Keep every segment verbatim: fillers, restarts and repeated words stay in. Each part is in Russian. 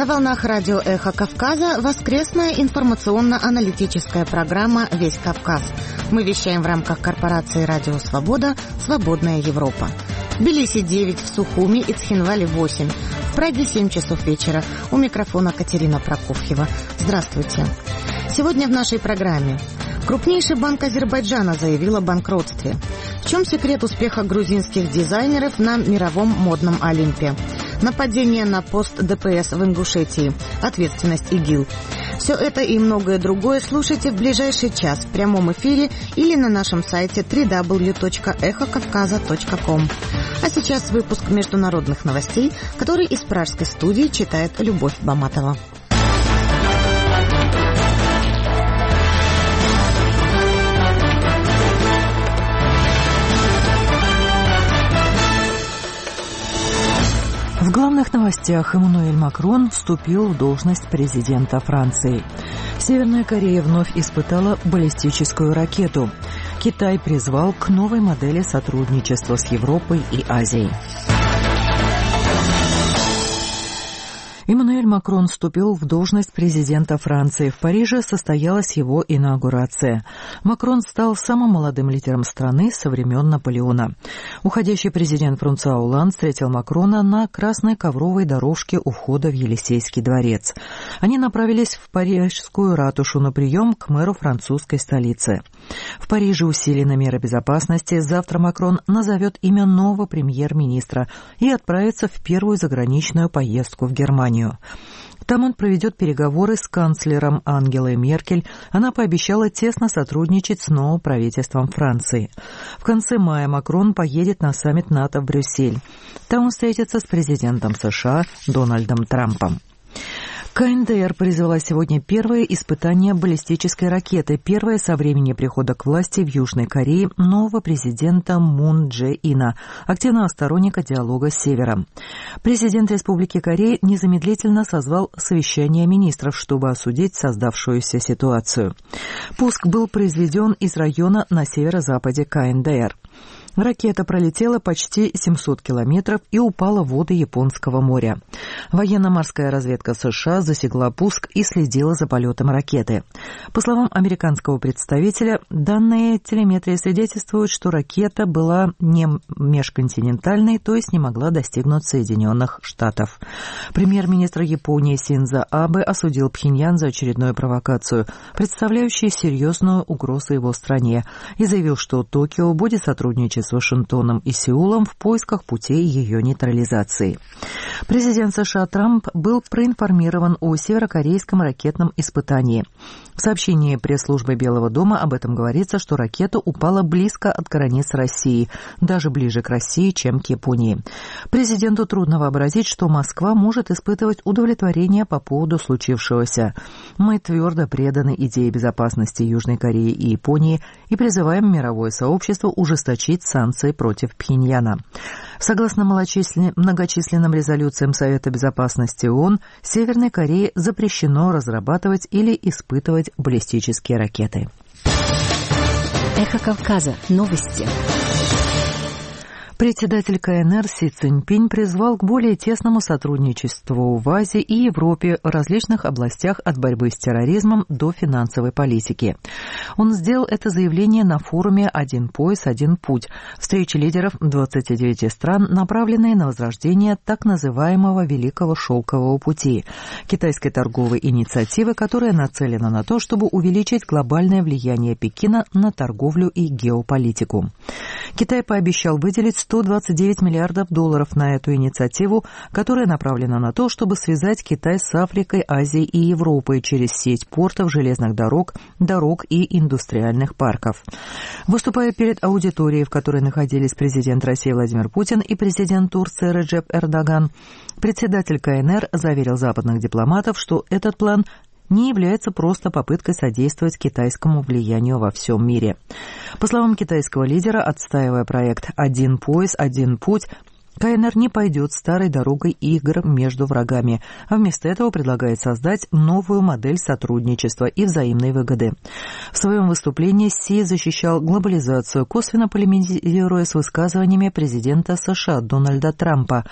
На волнах радио «Эхо Кавказа» воскресная информационно-аналитическая программа «Весь Кавказ». Мы вещаем в рамках корпорации «Радио Свобода. Свободная Европа». В Тбилиси девять, в Сухуми и Цхинвале восемь. В Праге семь часов вечера. У микрофона Катерина Прокофьева. Здравствуйте. Сегодня в нашей программе. Крупнейший банк Азербайджана заявил о банкротстве. В чем секрет успеха грузинских дизайнеров на мировом модном Олимпе? Нападение на пост ДПС в Ингушетии. Ответственность ИГИЛ. Все это и многое другое слушайте в ближайший час в прямом эфире или на нашем сайте дабл ю дабл ю дабл ю точка эхо кавказа точка ком. А сейчас выпуск международных новостей, который из пражской студии читает Любовь Баматова. В главных новостях Эммануэль Макрон вступил в должность президента Франции. Северная Корея вновь испытала баллистическую ракету. Китай призвал к новой модели сотрудничества с Европой и Азией. Эммануэль Макрон вступил в должность президента Франции. В Париже состоялась его инаугурация. Макрон стал самым молодым лидером страны со времен Наполеона. Уходящий президент Франсуа Олланд встретил Макрона на красной ковровой дорожке у входа в Елисейский дворец. Они направились в Парижскую ратушу на прием к мэру французской столицы. В Париже усилены меры безопасности. Завтра Макрон назовет имя нового премьер-министра и отправится в первую заграничную поездку в Германию. Там он проведет переговоры с канцлером Ангелой Меркель. Она пообещала тесно сотрудничать с новым правительством Франции. В конце мая Макрон поедет на саммит НАТО в Брюссель. Там он встретится с президентом США Дональдом Трампом. КНДР произвела сегодня первое испытание баллистической ракеты, первое со времени прихода к власти в Южной Корее нового президента Мун Дже Ина, активного сторонника диалога с Севером. Президент Республики Корея незамедлительно созвал совещание министров, чтобы осудить создавшуюся ситуацию. Пуск был произведен из района на северо-западе КНДР. Ракета пролетела почти семьсот километров и упала в воды Японского моря. Военно-морская разведка США засекла пуск и следила за полетом ракеты. По словам американского представителя, данные телеметрии свидетельствуют, что ракета была не межконтинентальной, то есть не могла достигнуть Соединенных Штатов. Премьер-министр Японии Синдзо Абе осудил Пхеньян за очередную провокацию, представляющую серьезную угрозу его стране, и заявил, что Токио будет сотрудничать с Вашингтоном и Сеулом в поисках путей ее нейтрализации. Президент США Трамп был проинформирован о северокорейском ракетном испытании. В сообщении пресс-службы Белого дома об этом говорится, что ракета упала близко от границ России, даже ближе к России, чем к Японии. Президенту трудно вообразить, что Москва может испытывать удовлетворение по поводу случившегося. Мы твердо преданы идее безопасности Южной Кореи и Японии и призываем мировое сообщество ужесточить санкции против Пхеньяна. Согласно многочисленным резолюциям Совета безопасности ООН, Северной Корее запрещено разрабатывать или испытывать баллистические ракеты. Эхо Кавказа. Новости. Председатель КНР Си Цзиньпинь призвал к более тесному сотрудничеству в Азии и Европе в различных областях от борьбы с терроризмом до финансовой политики. Он сделал это заявление на форуме «Один пояс, один путь» – встрече лидеров двадцати девяти стран, направленной на возрождение так называемого Великого Шелкового пути – китайской торговой инициативы, которая нацелена на то, чтобы увеличить глобальное влияние Пекина на торговлю и геополитику. Китай пообещал выделить сто двадцать девять миллиардов долларов на эту инициативу, которая направлена на то, чтобы связать Китай с Африкой, Азией и Европой через сеть портов, железных дорог, дорог и индустриальных парков. Выступая перед аудиторией, в которой находились президент России Владимир Путин и президент Турции Реджеп Эрдоган, председатель КНР заверил западных дипломатов, что этот план не является просто попыткой содействовать китайскому влиянию во всем мире. По словам китайского лидера, отстаивая проект «Один пояс, один путь», КНР не пойдет старой дорогой игр между врагами, а вместо этого предлагает создать новую модель сотрудничества и взаимной выгоды. В своем выступлении Си защищал глобализацию, косвенно полемизируя с высказываниями президента США Дональда Трампа.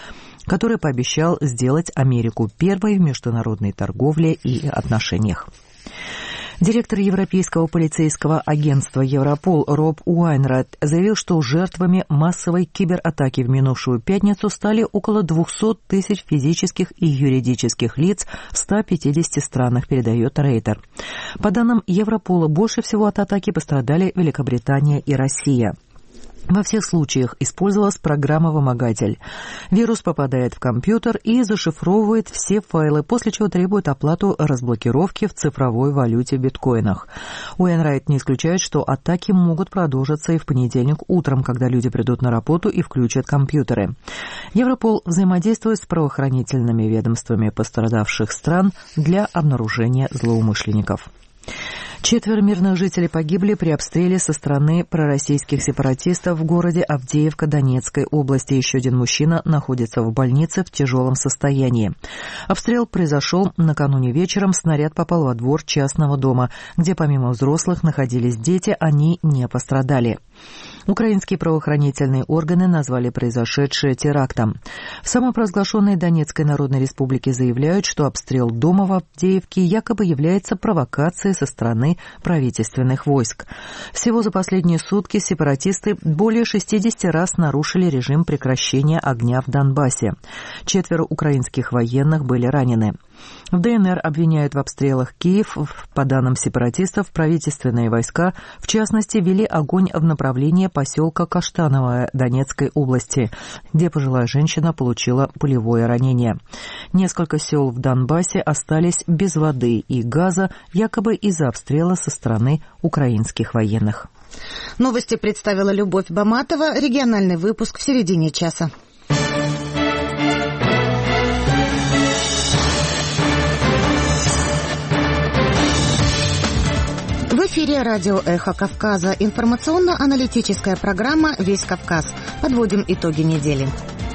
который пообещал сделать Америку первой в международной торговле и отношениях. Директор Европейского полицейского агентства Европол Роб Уайнрайт заявил, что жертвами массовой кибератаки в минувшую пятницу стали около двухсот тысяч физических и юридических лиц в ста пятидесяти странах, передает Рейтер. По данным Европола, больше всего от атаки пострадали Великобритания и Россия. Во всех случаях использовалась программа-вымогатель. Вирус попадает в компьютер и зашифровывает все файлы, после чего требует оплату разблокировки в цифровой валюте в биткоинах. Уэйнрайт не исключает, что атаки могут продолжиться и в понедельник утром, когда люди придут на работу и включат компьютеры. Европол взаимодействует с правоохранительными ведомствами пострадавших стран для обнаружения злоумышленников. Четверо мирных жителей погибли при обстреле со стороны пророссийских сепаратистов в городе Авдеевка Донецкой области. Еще один мужчина находится в больнице в тяжелом состоянии. Обстрел произошел накануне вечером. Снаряд попал во двор частного дома, где помимо взрослых находились дети, они не пострадали. Украинские правоохранительные органы назвали произошедшее терактом. В самопровозглашенной Донецкой Народной Республике заявляют, что обстрел дома в Авдеевке якобы является провокацией со стороны правительственных войск. Всего за последние сутки сепаратисты более шестидесяти раз нарушили режим прекращения огня в Донбассе. Четверо украинских военных были ранены. В ДНР обвиняют в обстрелах Киев. По данным сепаратистов, правительственные войска, в частности, вели огонь в направлении поселка Каштановое Донецкой области, где пожилая женщина получила пулевое ранение. Несколько сел в Донбассе остались без воды и газа, якобы из-за обстрела со стороны украинских военных. Новости представила Любовь Баматова. Региональный выпуск в середине часа. В эфире радио «Эхо Кавказа». Информационно-аналитическая программа «Весь Кавказ». Подводим итоги недели.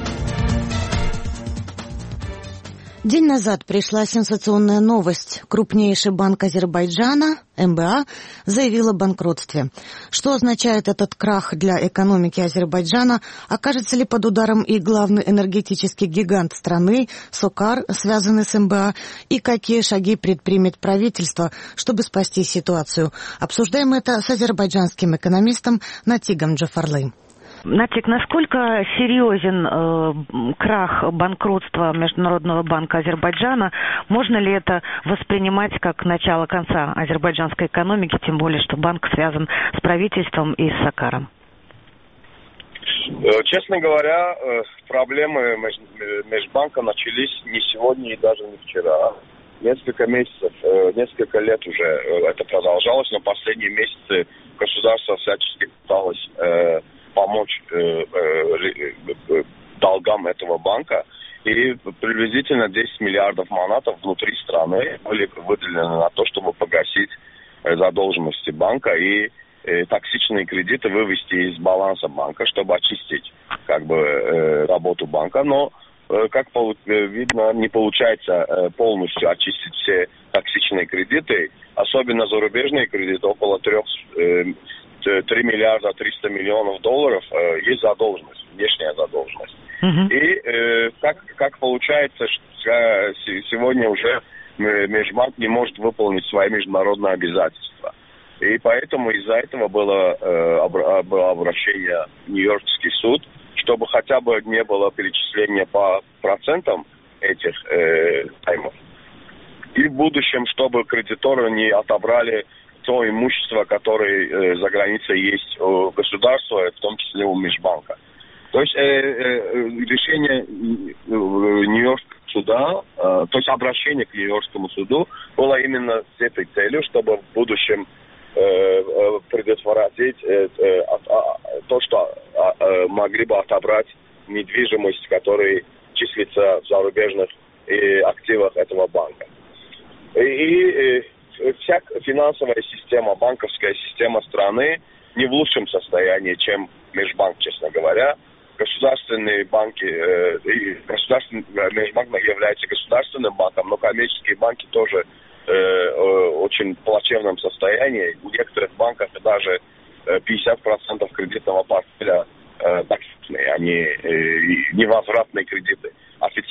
День назад пришла сенсационная новость. Крупнейший банк Азербайджана, эм бэ а, заявил о банкротстве. Что означает этот крах для экономики Азербайджана? Окажется ли под ударом и главный энергетический гигант страны, Сокар, связанный с эм бэ а? И какие шаги предпримет правительство, чтобы спасти ситуацию? Обсуждаем это с азербайджанским экономистом Натигом Джафарлы. Натик, насколько серьезен э, крах банкротства Международного банка Азербайджана? Можно ли это воспринимать как начало конца азербайджанской экономики, тем более, что банк связан с правительством и с Сокаром? Честно говоря, проблемы межбанка начались не сегодня и даже не вчера. Несколько месяцев, несколько лет уже это продолжалось, но последние месяцы государство всячески пыталось помочь э, э, долгам этого банка. И приблизительно десять миллиардов манатов внутри страны были выделены на то, чтобы погасить э, задолженности банка и э, токсичные кредиты вывести из баланса банка, чтобы очистить как бы, э, работу банка. Но, э, как полу- видно, не получается э, полностью очистить все токсичные кредиты, особенно зарубежные кредиты, около трех э, три миллиарда триста миллионов долларов э, есть задолженность, внешняя задолженность. Uh-huh. И э, как, как получается, что сегодня уже межбанк не может выполнить свои международные обязательства. И поэтому из-за этого было, э, было обращение в Нью-Йоркский суд, чтобы хотя бы не было перечисления по процентам этих э, займов. И в будущем, чтобы кредиторы не отобрали то имущество, которое э, за границей есть у государства, в том числе у межбанка. То есть э, э, решение э, Нью-Йоркского суда, э, то есть обращение к Нью-Йоркскому суду было именно с этой целью, чтобы в будущем э, э, предотвратить э, э, э, то, что э, могли бы отобрать недвижимость, которая числится в зарубежных э, активах этого банка. И, и вся финансовая система, банковская система страны не в лучшем состоянии, чем межбанк, честно говоря. Государственные банки, э, и государственный межбанк является государственным банком, но коммерческие банки тоже э, э, очень в плачевном состоянии. У некоторых банков даже пятьдесят процентов кредитного портфеля э, токсичные, они э, невозвратные кредиты. А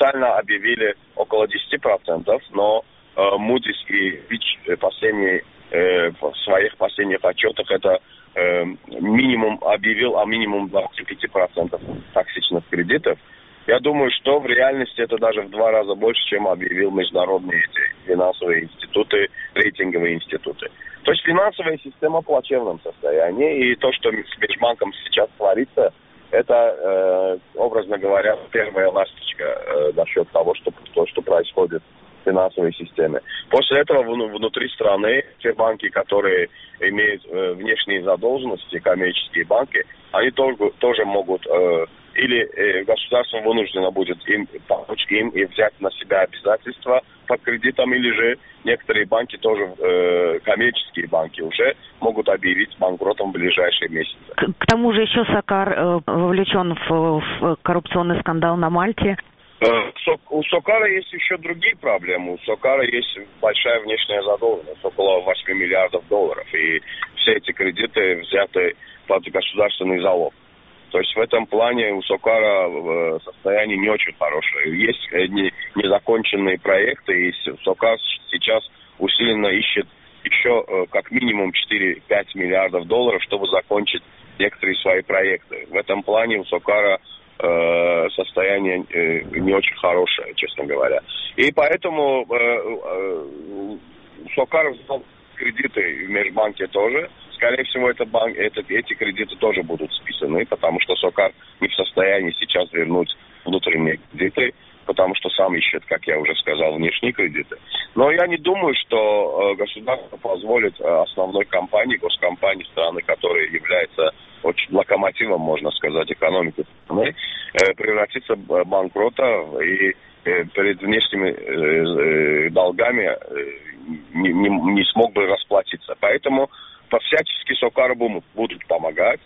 официально объявили около десять процентов, но э, Moody's и Fitch последние, э, в своих последних отчетах это э, минимум объявил, а минимум двадцать пять процентов токсичных кредитов. Я думаю, что в реальности это даже в два раза больше, чем объявил международные эти финансовые институты, рейтинговые институты. То есть финансовая система в плачевном состоянии, и то, что с межбанком сейчас творится, это, э, образно говоря, первая ласточка э, насчет того, что, то, что происходит в финансовой системе. После этого внутри страны те банки, которые имеют э, внешние задолженности, коммерческие банки, они тоже, тоже могут, э, или э, государство вынуждено будет им помочь им и взять на себя обязательства по кредитам, или же некоторые банки тоже, э, коммерческие банки уже могут объявить банкротом в ближайшие месяцы. К, к тому же еще Сокар э, вовлечен в, в коррупционный скандал на Мальте. У Сокара есть еще другие проблемы. У Сокара есть большая внешняя задолженность, около восемь миллиардов долларов. И все эти кредиты взяты под государственный залог. То есть в этом плане у Сокара состояние не очень хорошее. Есть незаконченные проекты, и Сокар сейчас усиленно ищет еще как минимум четыре-пять миллиардов долларов, чтобы закончить некоторые свои проекты. В этом плане у Сокара состояние не очень хорошее, честно говоря. И поэтому Сокар взял кредиты в межбанке тоже. Скорее всего, это банк, это, эти кредиты тоже будут списаны, потому что Сокар не в состоянии сейчас вернуть внутренние кредиты, потому что сам ищет, как я уже сказал, внешние кредиты. Но я не думаю, что государство позволит основной компании, госкомпании страны, которая является очень локомотивом, можно сказать, экономики страны, превратиться в банкрота и перед внешними долгами не, не, не смог бы расплатиться. Поэтому всячески Сокару будут помогать.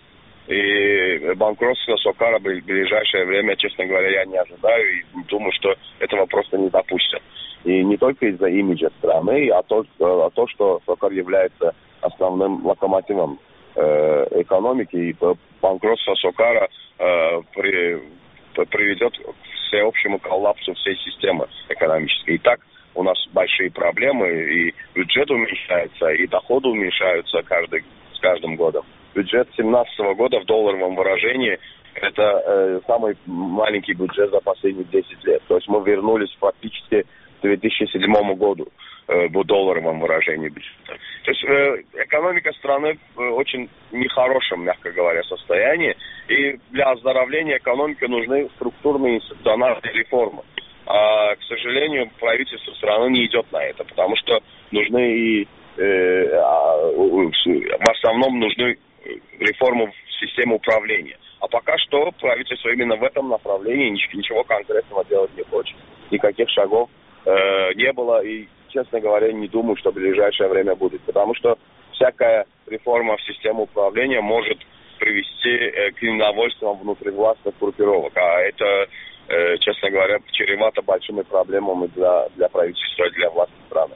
И банкротство Сокара в ближайшее время, честно говоря, я не ожидаю и думаю, что этого просто не допустят. И не только из-за имиджа страны, а то, а то что Сокар является основным локомотивом э, экономики, и банкротство Сокара э, при, приведет к всеобщему коллапсу всей системы экономической. И так у нас большие проблемы, и бюджет уменьшается, и доходы уменьшаются каждый, с каждым годом. Бюджет две тысячи семнадцатого года в долларовом выражении – это э, самый маленький бюджет за последние десять лет. То есть мы вернулись практически к две тысячи седьмому году э, в долларовом выражении бюджета. То есть э, экономика страны в очень нехорошем, мягко говоря, состоянии. И для оздоровления экономики нужны структурные институциональные реформы. А, к сожалению, правительство страны не идет на это, потому что нужны и э, а, в основном нужны реформу в системе управления. А пока что правительство именно в этом направлении ничего конкретного делать не хочет. Никаких шагов э, не было, и, честно говоря, не думаю, что в ближайшее время будет. Потому что всякая реформа в систему управления может привести э, к недовольству внутривластных группировок. А это, э, честно говоря, чревато большими проблемами для, для правительства и для власти страны.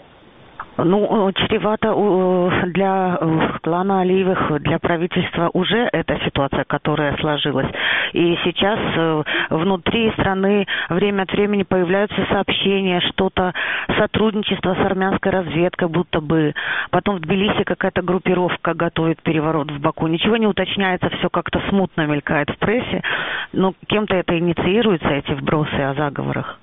Ну, чревато для клана Алиевых, для правительства уже эта ситуация, которая сложилась. И сейчас внутри страны время от времени появляются сообщения, что-то сотрудничество с армянской разведкой будто бы. Потом в Тбилиси какая-то группировка готовит переворот в Баку. Ничего не уточняется, все как-то смутно мелькает в прессе. Но кем-то это инициируется, эти вбросы о заговорах?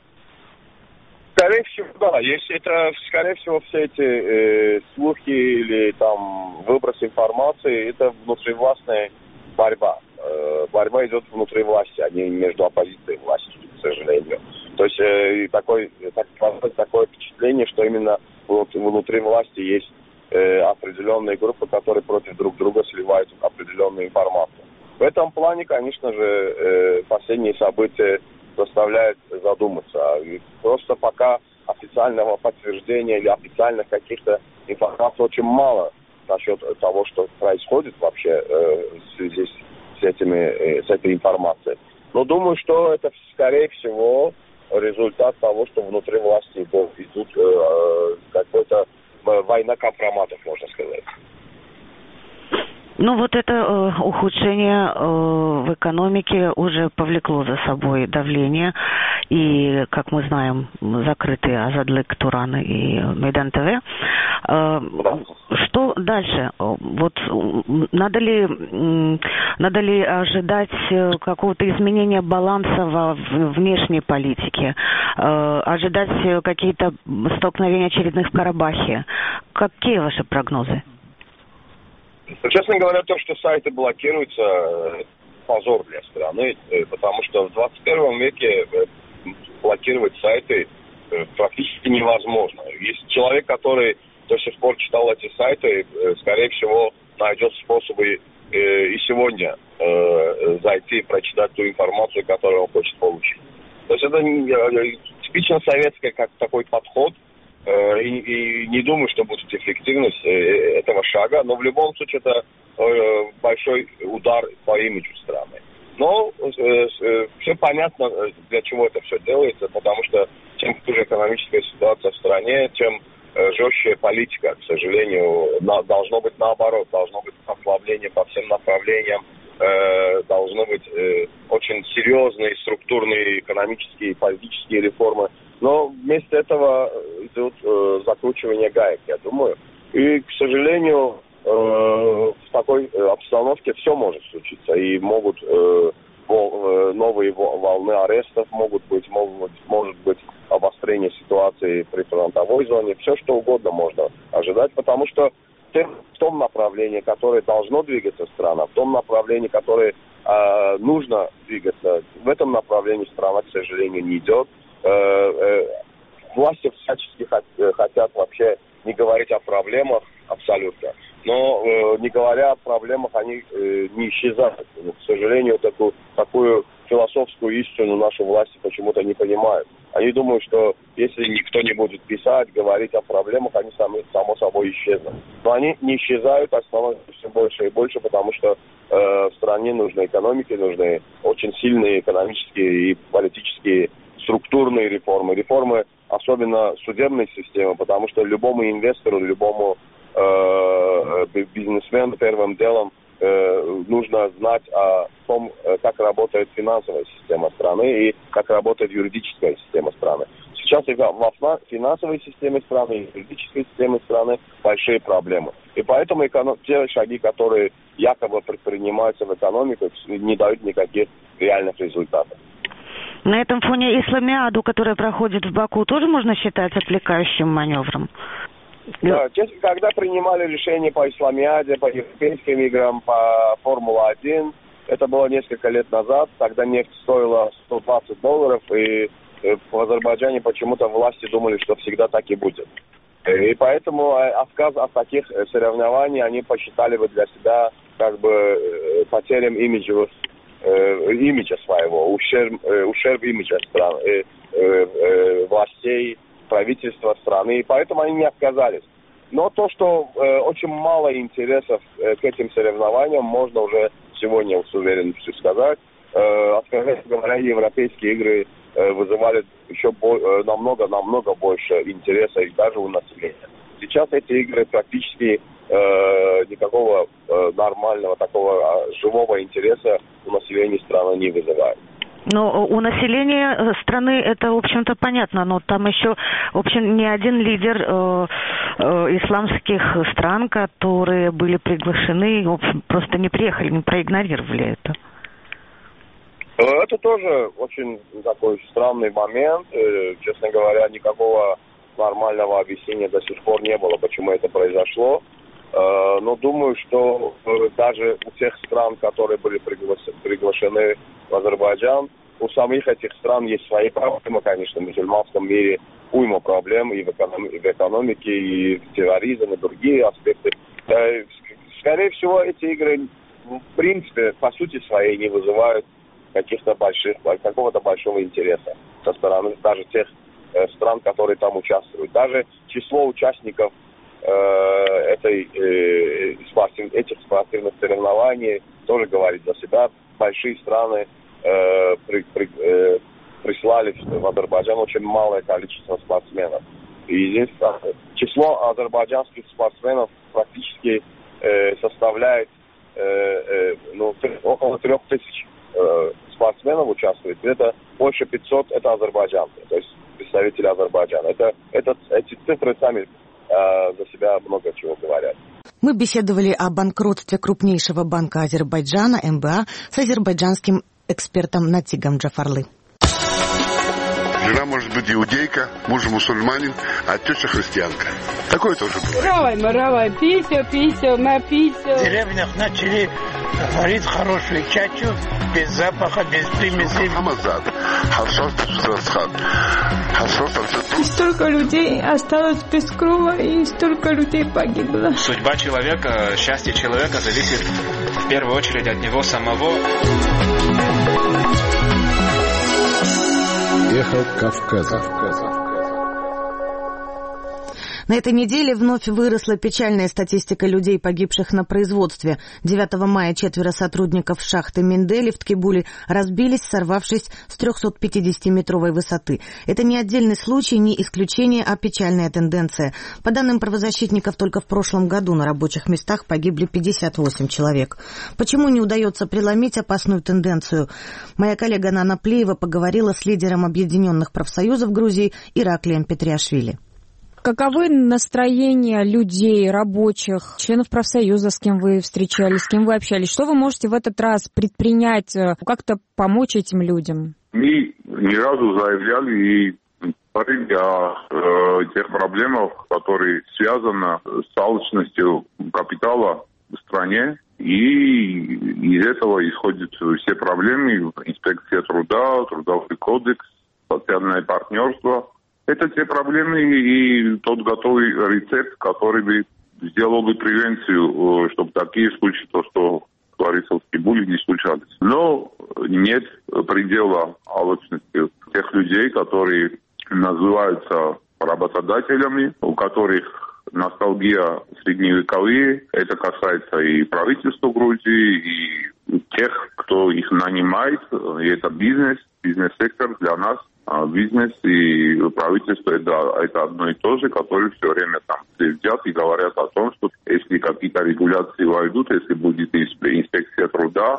Скорее всего, да. Если это, скорее всего, все эти э, слухи или там выброс информации, это внутривластная борьба. Э, борьба идет внутри власти, а не между оппозицией и властью, к сожалению. То есть э, такой, так, такое впечатление, что именно внутри власти есть э, определенные группы, которые против друг друга сливают определенную информацию. В этом плане, конечно же, э, последние события заставляет задуматься. Просто пока официального подтверждения или официальных каких-то информаций очень мало насчет того, что происходит вообще э, в связи с, этими, э, с этой информацией. Но думаю, что это, скорее всего, результат того, что внутри власти идут, идут э, какой-то э, война компроматов, можно сказать. Ну вот это э, ухудшение э, в экономике уже повлекло за собой давление. И, как мы знаем, закрыты Азадлык, Туран и Мейдан ТВ. Э, что дальше? Вот надо ли, надо ли ожидать какого-то изменения баланса во внешней политике? Э, ожидать какие-то столкновения очередных в Карабахе? Какие ваши прогнозы? Честно говоря, то, что сайты блокируются, позор для страны, потому что в двадцать первом веке блокировать сайты практически невозможно. Есть человек, который до сих пор читал эти сайты, скорее всего, найдет способы и сегодня зайти и прочитать ту информацию, которую он хочет получить. То есть это типично советский как такой подход. И, и не думаю, что будет эффективность этого шага, но в любом случае это большой удар по имиджу страны. Но все понятно, для чего это все делается, потому что чем хуже экономическая ситуация в стране, тем жестче политика, к сожалению, должно быть наоборот, должно быть ослабление по всем направлениям, должны быть очень серьезные структурные экономические и политические реформы. Но вместо этого идет э, закручивание гаек, я думаю. И, к сожалению, э, в такой обстановке все может случиться. И могут э, вол, э, новые волны арестов, могут быть, могут, может быть обострение ситуации при фронтовой зоне. Все, что угодно можно ожидать, потому что в том направлении, которое должно двигаться страна, в том направлении, которое э, нужно двигаться, в этом направлении страна, к сожалению, не идет. Власти всячески хотят вообще не говорить о проблемах абсолютно. Но не говоря о проблемах, они не исчезают. К сожалению, такую, такую философскую истину наши власти почему-то не понимают. Они думают, что если никто не будет писать, говорить о проблемах, они сами, само собой исчезнут. Но они не исчезают, а становятся все больше и больше, потому что э, в стране нужны экономики, нужны очень сильные экономические и политические структурные реформы, реформы особенно судебной системы, потому что любому инвестору, любому э, бизнесмену первым делом э, нужно знать о том, как работает финансовая система страны и как работает юридическая система страны. Сейчас во финансовой системе страны и юридической системе страны большие проблемы. И поэтому эконом... те шаги, которые якобы предпринимаются в экономике, не дают никаких реальных результатов. На этом фоне исламиаду, которая проходит в Баку, тоже можно считать отвлекающим маневром? Да, честно, когда принимали решение по исламиаде, по европейским играм, по Формула один, это было несколько лет назад, тогда нефть стоила сто двадцать долларов, и в Азербайджане почему-то власти думали, что всегда так и будет. И поэтому отказ от таких соревнований они посчитали бы для себя как бы потерям имиджевых имиджа своего, ущерб, ущерб имиджа страны, э, э, властей, правительства страны, и поэтому они не отказались. Но то, что э, очень мало интересов э, к этим соревнованиям, можно уже сегодня с уверенностью сказать. Э, откровенно говоря, европейские игры э, вызывали еще бо- намного-намного больше интереса и даже у населения. Сейчас эти игры практически э, никакого э, нормального, такого живого интереса у населения страны не вызывают. Ну, у населения страны это, в общем-то, понятно, но там еще, в общем, ни один лидер э, э, исламских стран, которые были приглашены, в общем, просто не приехали, не проигнорировали это. Это тоже очень такой странный момент. Честно говоря, никакого нормального объяснения до сих пор не было, почему это произошло. Но думаю, что даже у тех стран, которые были приглашены в Азербайджан, у самих этих стран есть свои проблемы, конечно, в мусульманском мире уйма проблем и в, эконом, и в экономике, и в терроризме, и другие аспекты. Скорее всего, эти игры, в принципе, по сути своей не вызывают каких-то больших, какого-то большого интереса со стороны даже тех э, стран, которые там участвуют. Даже число участников э, этой, э, спортив, этих спортивных соревнований тоже говорит за себя. Большие страны э, при, при, э, прислали в Азербайджан очень малое количество спортсменов. И единственное, число азербайджанских спортсменов практически э, составляет э, э, ну, около трех тысяч э, спортсменов участвует. Это больше пятьсот, это азербайджанцы, то есть представители Азербайджана. Это, это, эти цифры сами э, за себя много чего говорят. Мы беседовали о банкротстве крупнейшего банка Азербайджана, эм бэ а, с азербайджанским экспертом Натигом Джафарлы. Жена может быть иудейка, муж мусульманин, а теща христианка. Такое тоже бывает. Равай, маравай, писю, писю, на писю. В деревнях начали варить хорошую чачу, без запаха, без примесей. Хамазад, харшот, срасхат, харшот, И столько людей осталось без крова, и столько людей погибло. Судьба человека, счастье человека зависит в первую очередь от него самого. Эхо Кавказа. На этой неделе вновь выросла печальная статистика людей, погибших на производстве. девятого мая четверо сотрудников шахты Миндели в Ткибуле разбились, сорвавшись с трехсотпятидесятиметровой высоты. Это не отдельный случай, не исключение, а печальная тенденция. По данным правозащитников, только в прошлом году на рабочих местах погибли пятьдесят восемь человек. Почему не удается преломить опасную тенденцию? Моя коллега Нана Плеева поговорила с лидером Объединенных профсоюзов Грузии Ираклием Петриашвили. Каковы настроения людей, рабочих, членов профсоюза, с кем вы встречались, с кем вы общались? Что вы можете в этот раз предпринять, как-то помочь этим людям? Мы ни разу заявляли и говорили о э, тех проблемах, которые связаны с алчностью капитала в стране. И из этого исходят все проблемы: инспекция труда, трудовой кодекс, социальное партнерство. Это те проблемы и тот готовый рецепт, который бы сделал бы превенцию, чтобы такие случаи, то, что творится в Ткибуле, не случались. Но нет предела алчности тех людей, которые называются работодателями, у которых ностальгия средневековые. Это касается и правительства Грузии, и тех, кто их нанимает. И это бизнес, бизнес-сектор для нас. А бизнес и правительство это, это одно и то же, которые все время там сидят и говорят о том, что если какие-то регуляции войдут, если будет инспекция труда,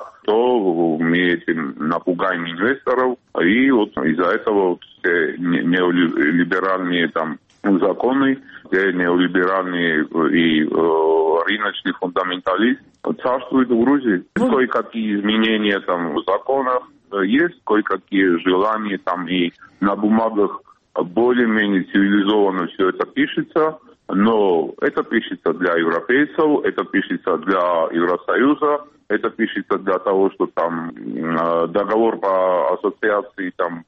то мы этим напугаем инвесторов. И вот из-за этого вот все неолиберальные там законы, все неолиберальные и э, рыночный фундаментализм царствуют в Грузии. Кое-какие изменения там в законах есть, кое-какие желания там и на бумагах более-менее цивилизованно все это пишется, но это пишется для европейцев, это пишется для Евросоюза, это пишется для того, что там договор по ассоциации, там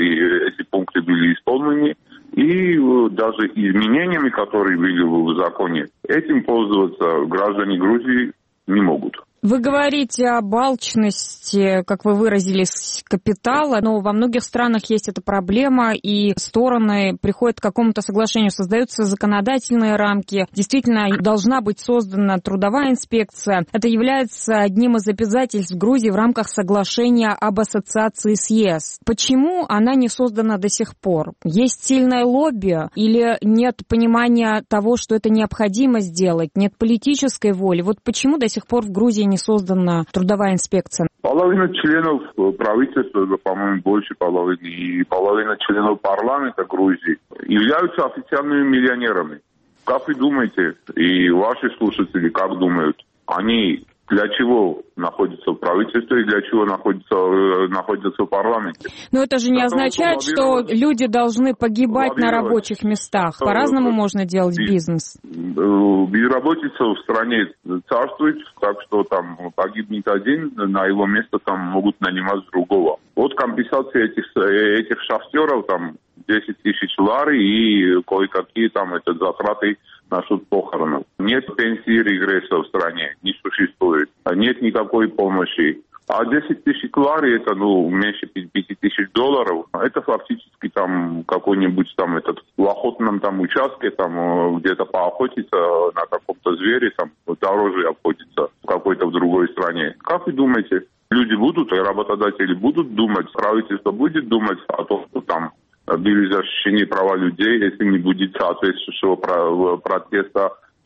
и эти пункты были исполнены. И даже изменениями, которые были в законе, этим пользоваться граждане Грузии не могут. Вы говорите об алчности, как вы выразились, капитала, но во многих странах есть эта проблема, и стороны приходят к какому-то соглашению, создаются законодательные рамки. Действительно, должна быть создана трудовая инспекция. Это является одним из обязательств Грузии в рамках соглашения об ассоциации с ЕС. Почему она не создана до сих пор? Есть сильное лобби или нет понимания того, что это необходимо сделать, нет политической воли? Вот почему до сих пор в Грузии не создана трудовая инспекция? Половина членов правительства, по-моему, больше половины, и половина членов парламента Грузии являются официальными миллионерами. Как вы думаете, и ваши слушатели как думают, они для чего находятся в правительстве и для чего находятся, находятся в парламенте? Но это же не означает, что люди должны погибать на рабочих местах. По-разному можно делать бизнес. Безработица в стране царствует, так что там погибнет один, на его место там могут нанимать другого. Вот компенсация этих, этих шахтеров, там десять тысяч лари и кое-какие там это затраты насчет похоронов. Нет пенсии регресса в стране, не существует. Нет никакой помощи. А десять тысяч лари, это ну меньше пяти тысяч долларов, это фактически там какой-нибудь там этот в охотном там участке, там где-то поохотиться на каком-то звере, там дороже обходится в какой-то в другой стране. Как вы думаете, люди будут, и работодатели будут думать, правительство будет думать о том, что там были защищены права людей, если не будет соответствующего протеста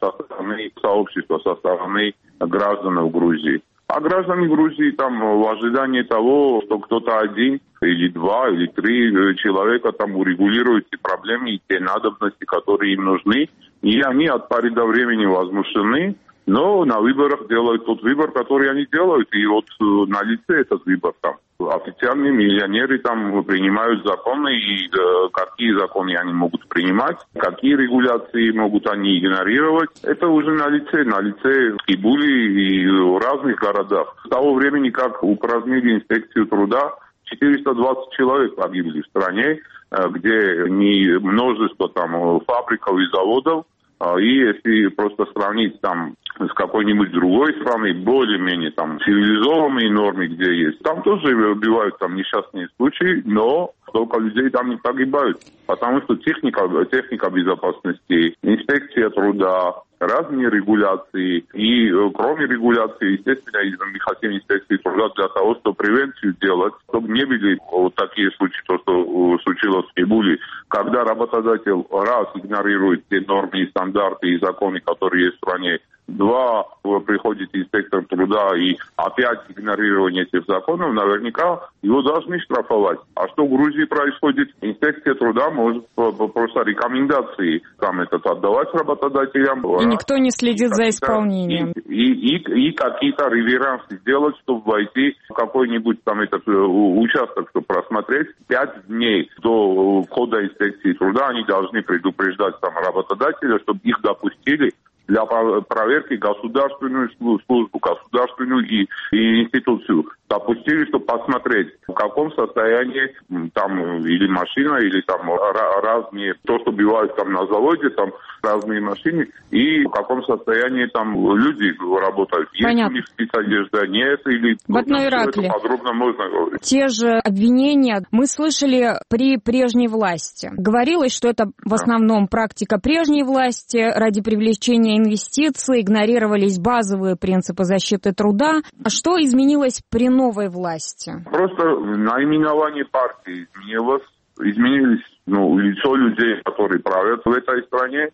со стороны сообщества, со стороны граждан Грузии. А граждане Грузии там в ожидании того, что кто-то один или два, или три человека там урегулируют те проблемы и те надобности, которые им нужны. И они от поры до времени возмущены, но на выборах делают тот выбор, который они делают. И вот на лице этот выбор там. Официальные миллионеры там принимают законы, и э, какие законы они могут принимать, какие регуляции могут они игнорировать. Это уже на лице, на лице Кибули и в разных городах. С того времени, как упразднили инспекцию труда, четыреста двадцать человек погибли в стране, э, где не множество там фабриков и заводов. И если просто сравнить там с какой-нибудь другой страной, более-менее там цивилизованные нормы, где есть, там тоже бывают там несчастные случаи, но столько людей там не погибают, потому что техника, техника безопасности, инспекция труда, разные регуляции. И кроме регуляции, естественно, мы хотим инспекции труда для того, чтобы превенцию делать, чтобы не были вот такие случаи, то, что случилось в Кибуле, когда работодатель раз игнорирует те нормы и стандарты и законы, которые есть в стране, два, приходит инспектор труда и опять игнорирование этих законов, наверняка его должны штрафовать. А что в Грузии происходит? Инспекция труда может просто рекомендации там этот отдавать работодателям. И никто не следит за исполнением. И, и, и, и какие-то реверансы сделать, чтобы войти в какой-нибудь там этот участок, чтобы просмотреть. Пять дней до входа инспекции труда они должны предупреждать там работодателя, чтобы их допустили для проверки государственную службу, государственную и, и институцию. Допустили, чтобы посмотреть, в каком состоянии там или машина, или там разные, то, что бывает там на заводе, там разные машины, и в каком состоянии там люди работают. Понятно. Есть у них спецодежда, нет, или... Вот на Иракле. Подробно можно говорить. Те же обвинения мы слышали при прежней власти. Говорилось, что это в основном практика прежней власти ради привлечения инвестиций, игнорировались базовые принципы защиты труда. А что изменилось при новой власти? Просто наименование партии изменилось, изменились ну, лицо людей, которые правят в этой стране,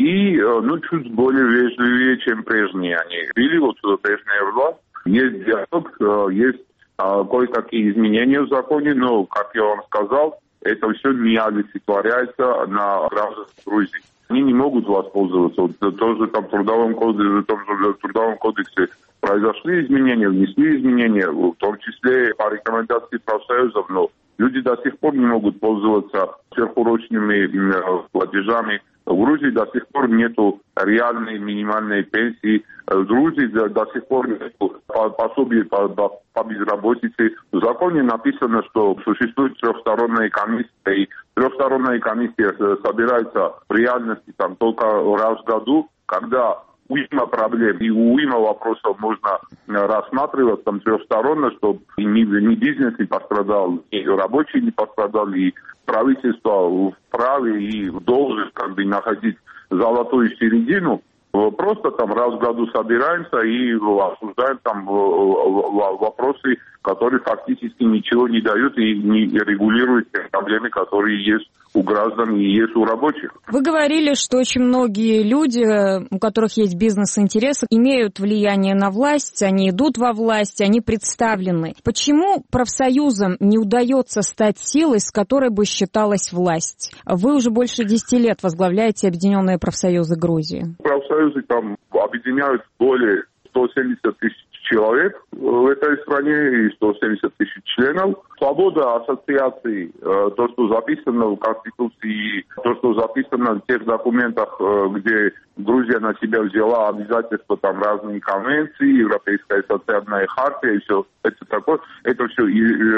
и ну, чуть более вежливее, чем прежние они. Или вот прежняя власть, есть диалог, есть кое-какие изменения в законе, но, как я вам сказал, это все не олицетворяется на граждан Грузии. Они не могут воспользоваться. Вот тоже там в трудовом кодексе, в том же трудовом кодексе произошли изменения, внесли изменения, в том числе по рекомендации профсоюзов, но люди до сих пор не могут пользоваться сверхурочными платежами. В Грузии до сих пор нету реальной минимальной пенсии. В Грузии до, до сих пор нету пособий по, по, по безработице. В законе написано, что существует трехсторонняя комиссия, и трехсторонняя комиссия собирается в реальности там только раз в году, когда уйма проблем и уйма вопросов можно рассматривать там трехсторонно, чтобы ни, ни бизнес не пострадал, и рабочие не пострадали, и правительство вправе и должен как бы находить золотую середину. Просто там раз в году собираемся и обсуждаем там вопросы, которые фактически ничего не дают и не регулируют те проблемы, которые есть у граждан и есть у рабочих. Вы говорили, что очень многие люди, у которых есть бизнес-интересы, имеют влияние на власть, они идут во власть, они представлены. Почему профсоюзам не удается стать силой, с которой бы считалась власть? Вы уже больше десяти лет возглавляете Объединенные профсоюзы Грузии. Профсоюзы там объединяют более ста семидесяти тысяч человек в этой стране и сто семьдесят тысяч членов. Свобода ассоциаций, то, что записано в Конституции, то, что записано в тех документах, где Грузия на себя взяла обязательства, там разные конвенции, Европейская социальная хартия и все это такое, это все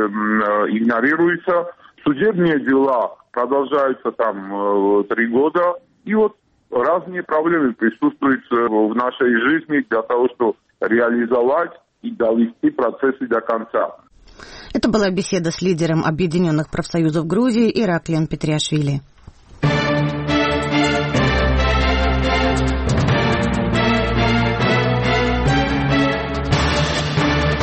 игнорируется. Судебные дела продолжаются там три года, и вот разные проблемы присутствуют в нашей жизни для того, чтобы реализовать и довести процессы до конца. Это была беседа с лидером Объединенных профсоюзов Грузии Ираклием Петриашвили.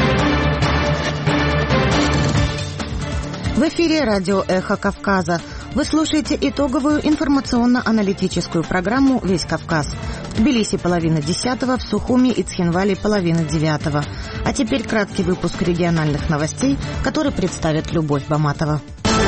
В эфире радио «Эхо Кавказа». Вы слушаете итоговую информационно-аналитическую программу «Весь Кавказ». В Тбилиси половина десятого, в Сухуми и Цхинвале половина девятого. А теперь краткий выпуск региональных новостей, который представит Любовь Баматова.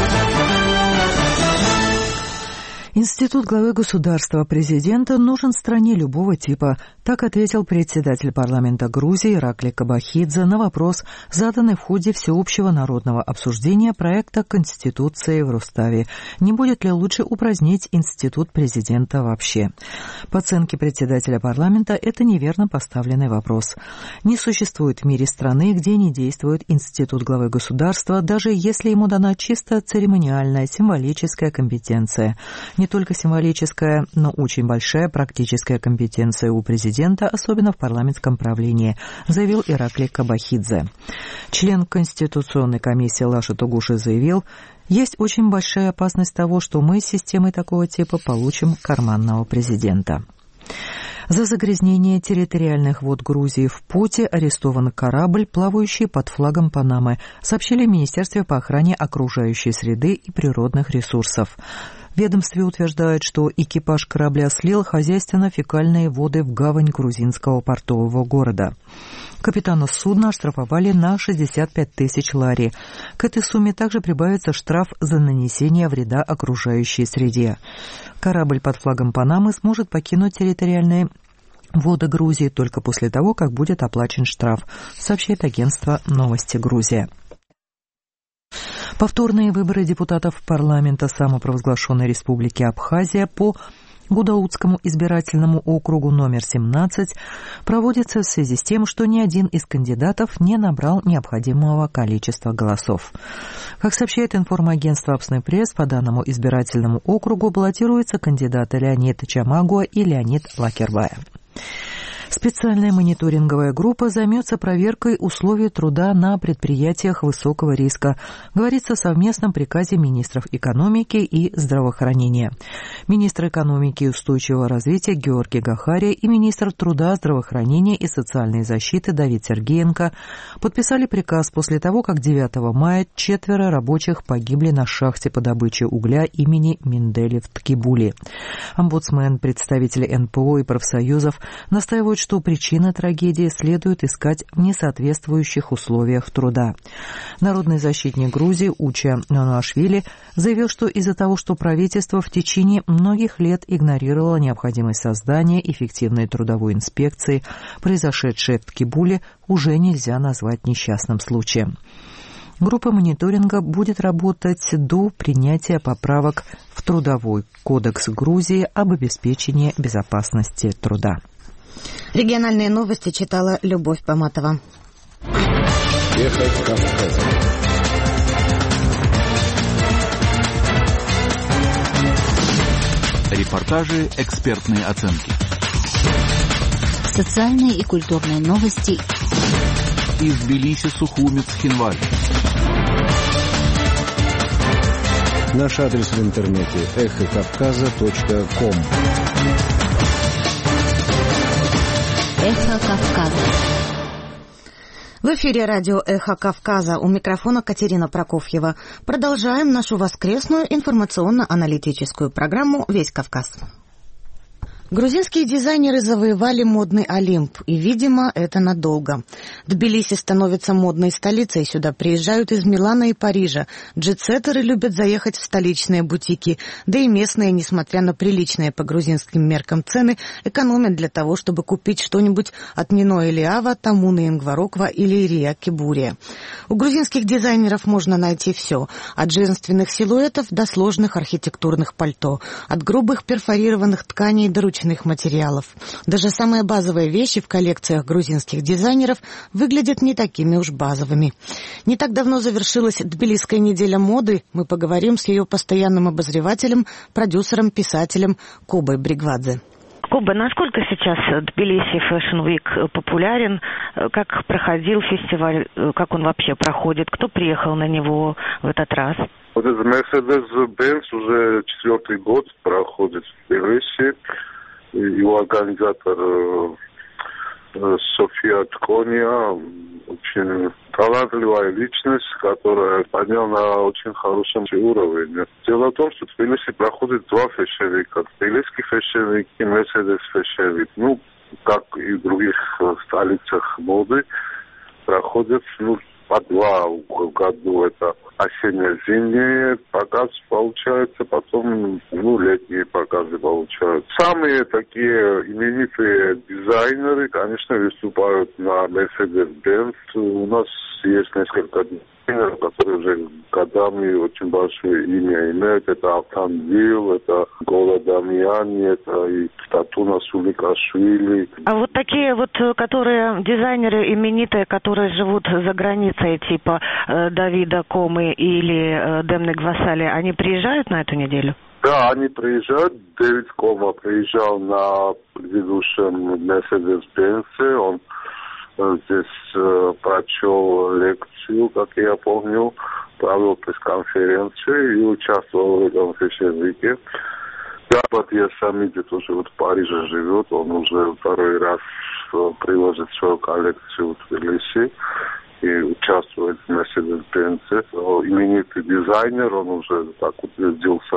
Институт главы государства президента нужен стране любого типа. Так ответил председатель парламента Грузии Иракли Кабахидзе на вопрос, заданный в ходе всеобщего народного обсуждения проекта Конституции в Руставе. Не будет ли лучше упразднить институт президента вообще? По оценке председателя парламента, это неверно поставленный вопрос. Не существует в мире страны, где не действует институт главы государства, даже если ему дана чисто церемониальная, символическая компетенция. Не только символическая, но очень большая практическая компетенция у президента, особенно в парламентском правлении, заявил Иракли Кабахидзе. Член Конституционной комиссии Лаша Тугуши заявил, есть очень большая опасность того, что мы с системой такого типа получим карманного президента. За загрязнение территориальных вод Грузии в Путе арестован корабль, плавающий под флагом Панамы, сообщили в Министерстве по охране окружающей среды и природных ресурсов. В ведомстве утверждают, что экипаж корабля слил хозяйственно-фекальные воды в гавань грузинского портового города. Капитана судна оштрафовали на шестьдесят пять тысяч лари. К этой сумме также прибавится штраф за нанесение вреда окружающей среде. Корабль под флагом Панамы сможет покинуть территориальные воды Грузии только после того, как будет оплачен штраф, сообщает агентство «Новости Грузия». Повторные выборы депутатов парламента самопровозглашенной республики Абхазия по Гудаутскому избирательному округу номер семнадцать проводится в связи с тем, что ни один из кандидатов не набрал необходимого количества голосов. Как сообщает информагентство «Апсный пресс», по данному избирательному округу баллотируются кандидаты Леонид Чамагуа и Леонид Лакербая. Специальная мониторинговая группа займется проверкой условий труда на предприятиях высокого риска, говорится в совместном приказе министров экономики и здравоохранения. Министр экономики и устойчивого развития Георгий Гахари и министр труда, здравоохранения и социальной защиты Давид Сергеенко подписали приказ после того, как девятого мая четверо рабочих погибли на шахте по добыче угля имени Менделе в Ткибуле. Омбудсмен, представители эн пэ о и профсоюзов настаивают, что причины трагедии следует искать в несоответствующих условиях труда. Народный защитник Грузии Уча Нонуашвили заявил, что из-за того, что правительство в течение многих лет игнорировало необходимость создания эффективной трудовой инспекции, произошедшее в Ткибуле уже нельзя назвать несчастным случаем. Группа мониторинга будет работать до принятия поправок в Трудовой кодекс Грузии об обеспечении безопасности труда. Региональные новости читала Любовь Баматова. Эхо Кавказа. Репортажи, экспертные оценки. Социальные и культурные новости. Из Тбилиси, Сухуми, Цхинвали. Наш адрес в интернете эхо кавказа точка ком. Эхо Кавказа. В эфире радио «Эхо Кавказа». У микрофона Катерина Прокофьева. Продолжаем нашу воскресную информационно-аналитическую программу «Весь Кавказ». Грузинские дизайнеры завоевали модный Олимп, и, видимо, это надолго. Тбилиси становится модной столицей, сюда приезжают из Милана и Парижа. Джетсеттеры любят заехать в столичные бутики, да и местные, несмотря на приличные по грузинским меркам цены, экономят для того, чтобы купить что-нибудь от Нино Элиава, Тамуны Ингвароква или Ирия Кибурия. У грузинских дизайнеров можно найти все, от женственных силуэтов до сложных архитектурных пальто, от грубых перфорированных тканей до ручных материалов. Даже самые базовые вещи в коллекциях грузинских дизайнеров выглядят не такими уж базовыми. Не так давно завершилась Тбилисская неделя моды. Мы поговорим с ее постоянным обозревателем, продюсером, писателем Кобой Бригвадзе. Коба, насколько сейчас Тбилиси Fashion Week популярен? Как проходил фестиваль? Как он вообще проходит? Кто приехал на него в этот раз? Вот этот Mercedes-Benz уже четвертый год проходит в Тбилиси. Его организатор София Ткония, очень талантливая личность, которая подняла на очень хорошем уровне. Дело в том, что в Тбилиси проходит два фэшн-вика. Тбилисский фэшн-вик и Мерседес фэшн-вик. Ну, как и в других столицах моды, проходят ну, по два в году. Это осенне-зимние показы получаются, потом ну, летние показы получаются. Самые такие именитые дизайнеры, конечно, выступают на Mercedes-Benz. У нас есть несколько дизайнеров, которые уже годами очень большое имя имеют. Это Автандил, это Гола Дамьяни, это и Татуна Суликашвили. А вот такие вот, которые дизайнеры именитые, которые живут за границей, типа э, Давида Комы или э, Демны Гвасали, они приезжают на эту неделю? Да, они приезжают. Дэвид Кома приезжал на предыдущем Mercedes-Benz. Он здесь э, прочел лекцию, как я помню, провел пресс-конференцию и участвовал в этом фэшн-вике. Габат Ясамиди тоже вот в Париже живет, он уже второй раз э, привозит свою коллекцию в Тбилиси и участвует в Mercedes-Benz. Именитый дизайнер, он уже так утвердился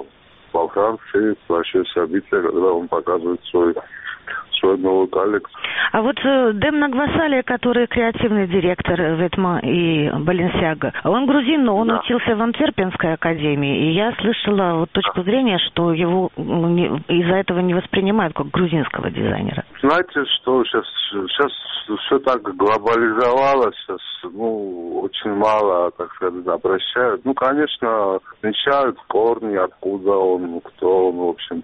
во Франции, большое событие, когда он показывает свой свою новую коллекцию. А вот Демна Гвасали, который креативный директор Ветма и Баленсиага, он грузин, но он да. учился в Антверпенской академии, и я слышала вот точку зрения, что его не, из-за этого не воспринимают как грузинского дизайнера. Знаете, что сейчас, сейчас все так глобализовалось, сейчас ну, очень мало, так сказать, обращают. Ну, конечно, отмечают корни, откуда он, кто он, в общем.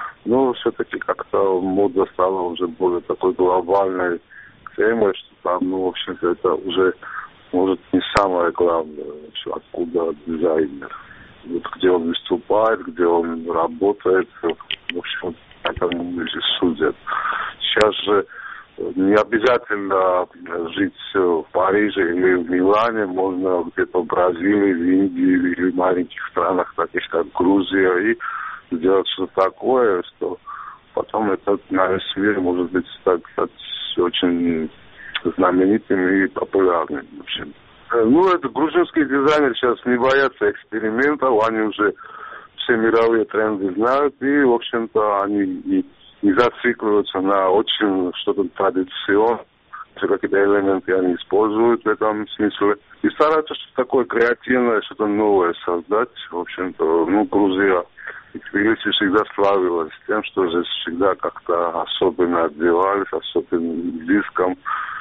Но все-таки как-то мода стала уже более такой глобальной темой, что там, ну, в общем-то, это уже, может, не самое главное, откуда дизайнер. Вот где он выступает, где он работает, в общем, этому люди судят. Сейчас же не обязательно жить в Париже или в Милане, можно где-то в Бразилии, в Индии или в маленьких странах, таких как Грузия, и сделать что-то такое, что потом это на весь мир может быть, так сказать, очень знаменитым и популярным. В общем. Ну, это грузинские дизайнеры сейчас не боятся экспериментов, они уже все мировые тренды знают, и, в общем-то, они не, не зацикливаются на очень что-то традиционное. Все какие-то элементы они используют в этом смысле. И стараются что-то такое креативное, что-то новое создать. В общем-то, ну, Грузия и Тбилиси всегда славилась тем, что здесь всегда как-то особенно отзывались, особенно близком.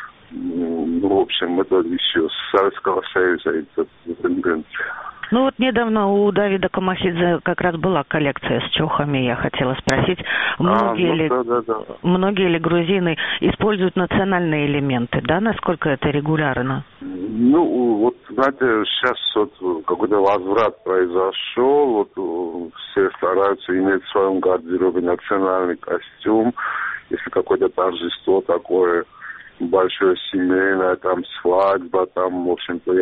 Ну, в общем, это еще с Советского Союза эта тенденция. Ну вот недавно у Давида Комахидзе как раз была коллекция с чохами. Я хотела спросить, многие, а, ну, ли, да, да, да. многие ли грузины используют национальные элементы, да, насколько это регулярно? Ну, вот, знаете, сейчас вот какой-то возврат произошел, вот все стараются иметь в своем гардеробе национальный костюм, если какое-то торжество такое большое семейное, там свадьба, там, в общем-то,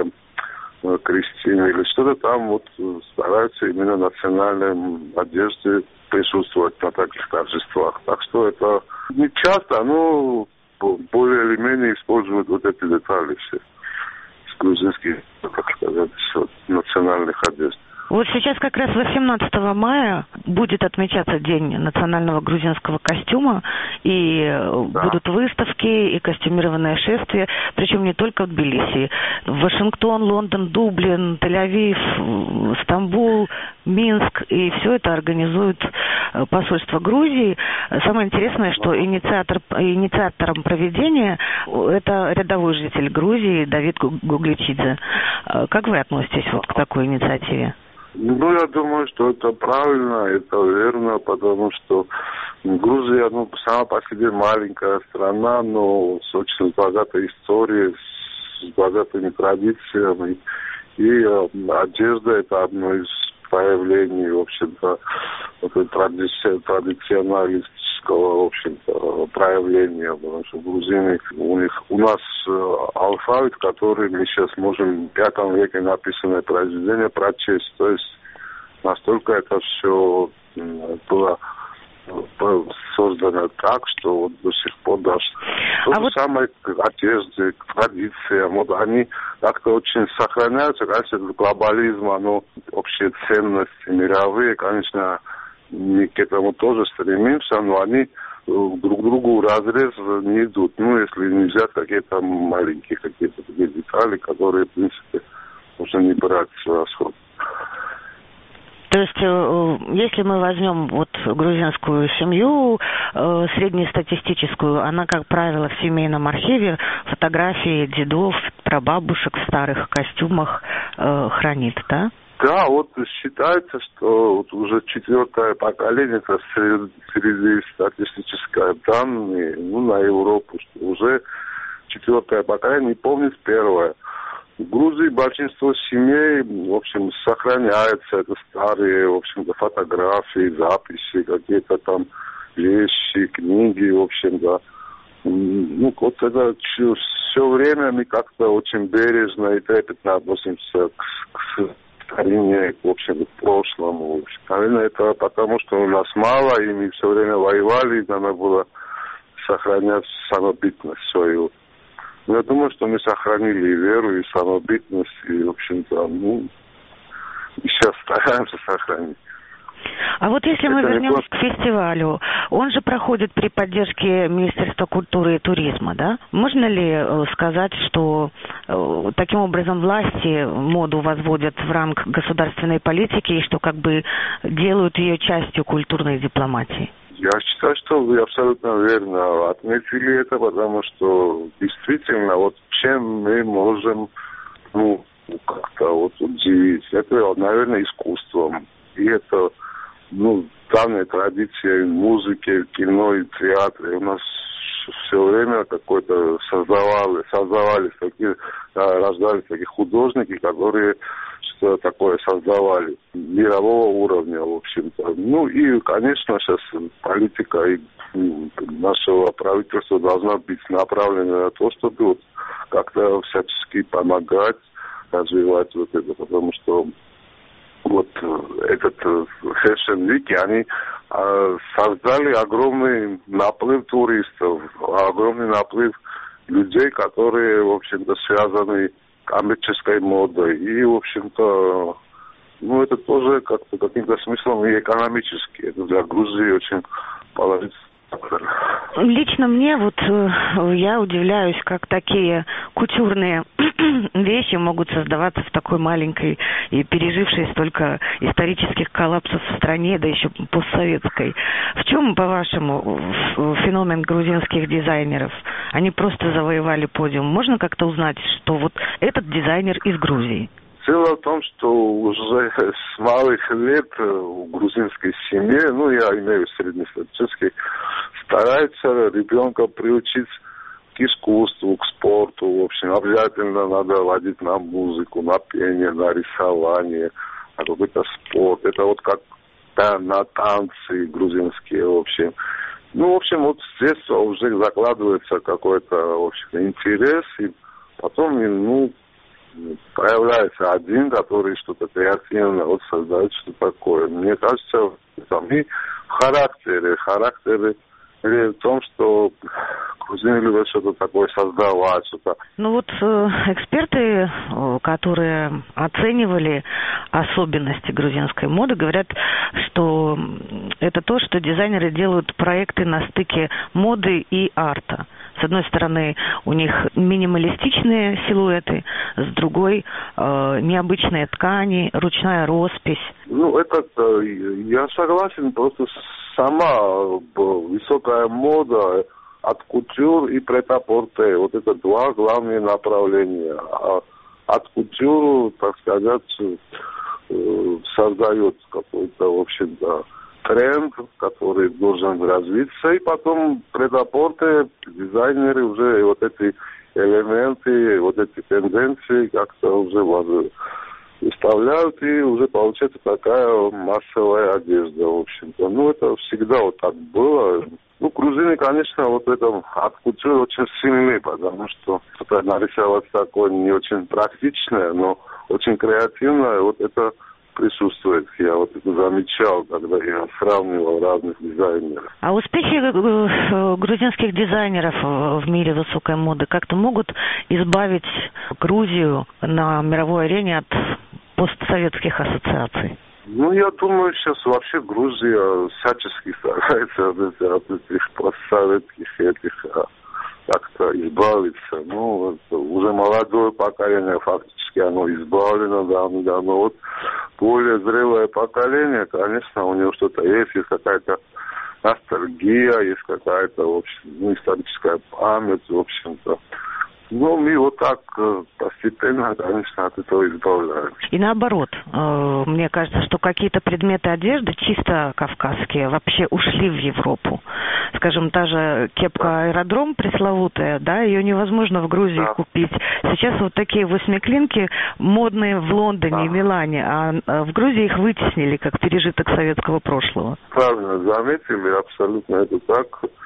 крестины или что-то там, вот стараются именно национальной одежде присутствовать на таких торжествах. Так что это не часто, но более или менее используют вот эти детали все с грузинских, так сказать, национальных одежд. Вот сейчас как раз восемнадцатого мая будет отмечаться День национального грузинского костюма, и да. будут выставки и костюмированное шествие, причем не только в Тбилиси. Вашингтон, Лондон, Дублин, Тель-Авив, Стамбул, Минск, и все это организует посольство Грузии. Самое интересное, что инициатор, инициатором проведения это рядовой житель Грузии Давид Гугличидзе. Как вы относитесь вот к такой инициативе? Ну, я думаю, что это правильно, это верно, потому что Грузия, ну, сама по себе маленькая страна, но с очень богатой историей, с богатыми традициями. И э, одежда – это одно из проявлений, в общем-то, вот, традиции, традиционалистического, в общем-то, проявления, потому что грузины, у них, у нас э, алфавит, который мы сейчас можем в пятом веке написанное произведение прочесть, то есть настолько это все э, было создано так, что вот до сих пор даже то а же вот... самое к одежде, к традициям. Вот они как-то очень сохраняются. Конечно, глобализм, оно общие ценности мировые, конечно, мы к этому тоже стремимся, но они друг другу разрез не идут. Ну, если не взять какие-то маленькие какие-то такие детали, которые, в принципе, можно не брать в расход. То есть, если мы возьмем вот грузинскую семью, среднестатистическую, она, как правило, в семейном архиве фотографии дедов, прабабушек в старых костюмах хранит, да? Да, вот считается, что вот уже четвертое поколение, это среднестатистическое данные, ну, на Европу, что уже четвертое поколение не помнит первое. В Грузии большинство семей, в общем, сохраняются, это старые, в общем-то, фотографии, записи, какие-то там вещи, книги, в общем, да. Ну, вот это все время мы как-то очень бережно и трепетно относимся к, к старине, в общем, к прошлому. В общем. Наверное, это потому, что у нас мало, и мы все время воевали, и надо было сохранять самобытность свою. Я думаю, что мы сохранили и веру, и самобытность, и, в общем-то, ну, и сейчас стараемся сохранить. А вот если Это мы вернемся просто... к фестивалю, он же проходит при поддержке Министерства культуры и туризма, да? Можно ли сказать, что таким образом власти моду возводят в ранг государственной политики и что как бы делают ее частью культурной дипломатии? Я считаю, что вы абсолютно верно отметили это, потому что действительно, вот чем мы можем, ну, как-то вот удивить, это, наверное, искусством. И это, ну, данная традиция музыки, кино и театра. У нас все время какой-то создавали, создавались такие, рождались такие художники, которые что такое создавали мирового уровня, в общем-то. Ну и, конечно, сейчас политика и нашего правительства должна быть направлена на то, чтобы вот как-то всячески помогать развивать вот это, потому что вот этот Fashion Week, они э, создали огромный наплыв туристов, огромный наплыв людей, которые, в общем-то, связаны с коммерческой модой. И, в общем-то, ну, это тоже как-то каким-то смыслом и экономически. Это для Грузии очень положительно. Лично мне вот я удивляюсь, как такие кутюрные вещи могут создаваться в такой маленькой и пережившей столько исторических коллапсов в стране, да еще постсоветской. В чем, по-вашему, феномен грузинских дизайнеров? Они просто завоевали подиум. Можно как-то узнать, что вот этот дизайнер из Грузии? Дело в том, что уже с малых лет в грузинской семье, ну, я имею в виду среднестатистической, стараются ребенка приучить к искусству, к спорту. В общем, обязательно надо водить на музыку, на пение, на рисование, на какой-то спорт. Это вот как да, на танцы грузинские, в общем. Ну, в общем, вот с детства уже закладывается какой-то, в общем, интерес, и потом, ну, появляется один, который что-то креативно вот создает, что такое. Мне кажется, там и в характере, характере в том, что грузины любят что-то такое создавать, что-то. Ну вот э, эксперты, которые оценивали особенности грузинской моды, говорят, что это то, что дизайнеры делают проекты на стыке моды и арта. С одной стороны, у них минималистичные силуэты, с другой э, необычные ткани, ручная роспись. Ну, это я согласен, просто сама высокая мода от кутюр и прет-а-порте. Вот это два главные направления. А от кутюр, так сказать, создает какой-то, в общем-то, тренд, который должен развиться, и потом прет-а-порте, дизайнеры уже вот эти элементы, вот эти тенденции как-то уже выставляют, и уже получается такая массовая одежда, в общем-то. Ну, это всегда вот так было. Ну, грузины, конечно, вот в этом от кутюр очень сильны, потому что что-то нарисовать такое не очень практичное, но очень креативное, вот это присутствует. Я вот это замечал, когда я сравнивал разных дизайнеров. А успехи грузинских дизайнеров в мире высокой моды как-то могут избавить Грузию на мировой арене от постсоветских ассоциаций? Ну, я думаю, сейчас вообще Грузия всячески старается от, от этих постсоветских этих как-то избавиться. Ну, вот, уже молодое поколение фактически оно избавлено давно. Вот более зрелое поколение, конечно, у него что-то есть, есть какая-то ностальгия, есть какая-то, в общем, ну, историческая память, в общем-то. Ну, мы вот так постепенно, конечно, от этого избавляемся. И наоборот, мне кажется, что какие-то предметы одежды, чисто кавказские, вообще ушли в Европу. Скажем, та же кепка «Аэродром» пресловутая, да, ее невозможно в Грузии да. купить. Сейчас вот такие восьмиклинки модные в Лондоне да. и Милане, а в Грузии их вытеснили как пережиток советского прошлого. Правильно заметили, абсолютно это так.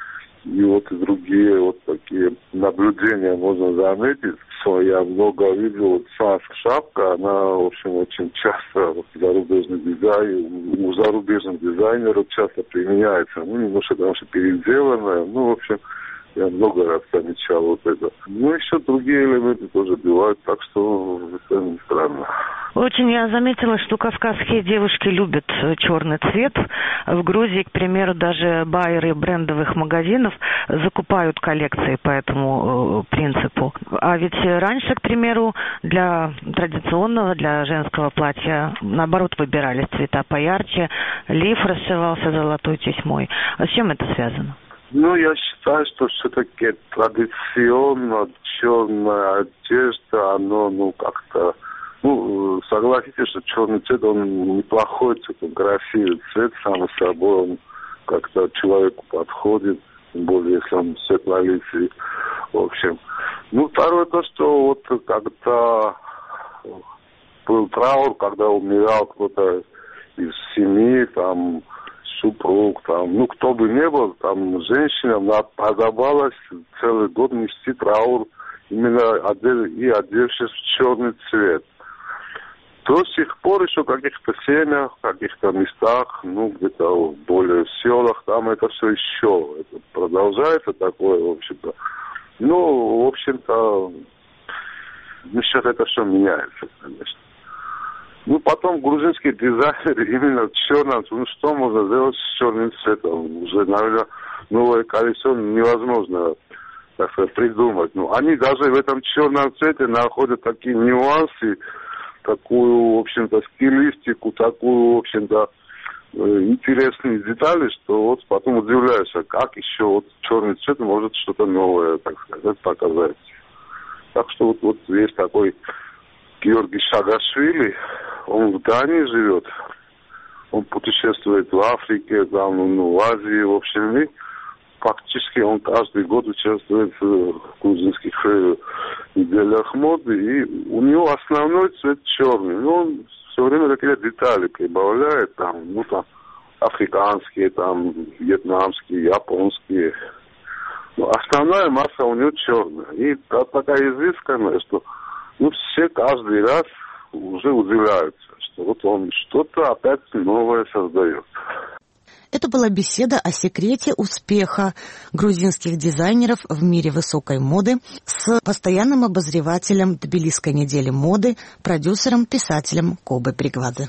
И вот и другие вот такие наблюдения можно заметить. Что я много видел, вот Санская шапка, она, в общем, очень часто вот, зарубежный дизайн, у зарубежных дизайнеров часто применяется. Ну, немножко, конечно, переделанная. Ну, в общем, я много раз замечал вот это. Ну, еще другие элементы тоже бывают, так что это не странно. Очень я заметила, что кавказские девушки любят черный цвет. В Грузии, к примеру, даже байеры брендовых магазинов закупают коллекции по этому э, принципу. А ведь раньше, к примеру, для традиционного, для женского платья, наоборот, выбирались цвета поярче, лиф расшивался золотой тесьмой. А с чем это связано? Ну, я считаю, что все-таки традиционно черная одежда, оно, ну, как-то, ну, согласитесь, что черный цвет, он неплохой цвет, он красивый цвет, сам собой, он как-то человеку подходит, тем более, если он светлолицый, в общем. Ну, второе то, что вот когда был траур, когда умирал кто-то из семьи, там, супруг, там, ну, кто бы ни был, там, женщинам подобалось целый год нести траур именно одев, и одевшись в черный цвет. До сих пор еще в каких-то семьях, в каких-то местах, ну, где-то в более селах, там это все еще это продолжается такое, в общем-то. Ну, в общем-то, ну, сейчас это все меняется, конечно. Ну, потом грузинские дизайнеры именно в черном, ну, что можно сделать с черным цветом? Уже, наверное, новое колесо невозможно, так сказать, придумать. Ну, они даже в этом черном цвете находят такие нюансы, такую, в общем-то, стилистику, такую, в общем-то, интересные детали, что вот потом удивляешься, как еще вот черный цвет может что-то новое, так сказать, показать. Так что вот, вот есть такой Георгий Шагашвили, он в Дании живет, он путешествует в Африке, там, ну, в Азии, в общем, и фактически он каждый год участвует в грузинских неделях моды, и у него основной цвет черный, но он все время какие-то детали прибавляет, там, ну, там, африканские, там, вьетнамские, японские. Но основная масса у него черная. И такая изысканная, что, ну, все каждый раз уже удивляются, что вот он что-то опять новое создает. Это была беседа о секрете успеха грузинских дизайнеров в мире высокой моды с постоянным обозревателем Тбилисской недели моды, продюсером, писателем Кобе Пригвадзе.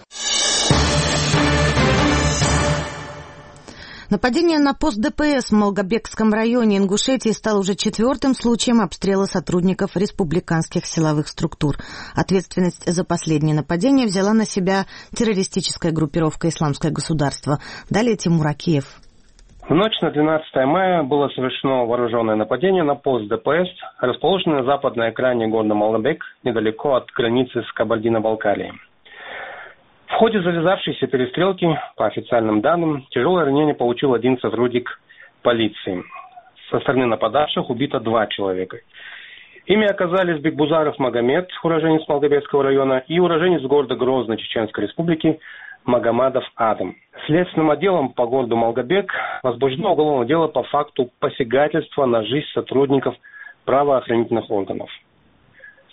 Нападение на пост ДПС в Малгобекском районе Ингушетии стало уже четвертым случаем обстрела сотрудников республиканских силовых структур. Ответственность за последнее нападение взяла на себя террористическая группировка «Исламское государство». Далее Тимур Акиев. В ночь на двенадцатое мая было совершено вооруженное нападение на пост ДПС, расположенный на западной окраине города Малгобек, недалеко от границы с Кабардино-Балкарией. В ходе завязавшейся перестрелки, по официальным данным, тяжелое ранение получил один сотрудник полиции. Со стороны нападавших убито два человека. Ими оказались Бекбузаров Магомед, уроженец Малгобекского района, и уроженец города Грозно Чеченской Республики Магомадов Адам. Следственным отделом по городу Малгобек возбуждено уголовное дело по факту посягательства на жизнь сотрудников правоохранительных органов.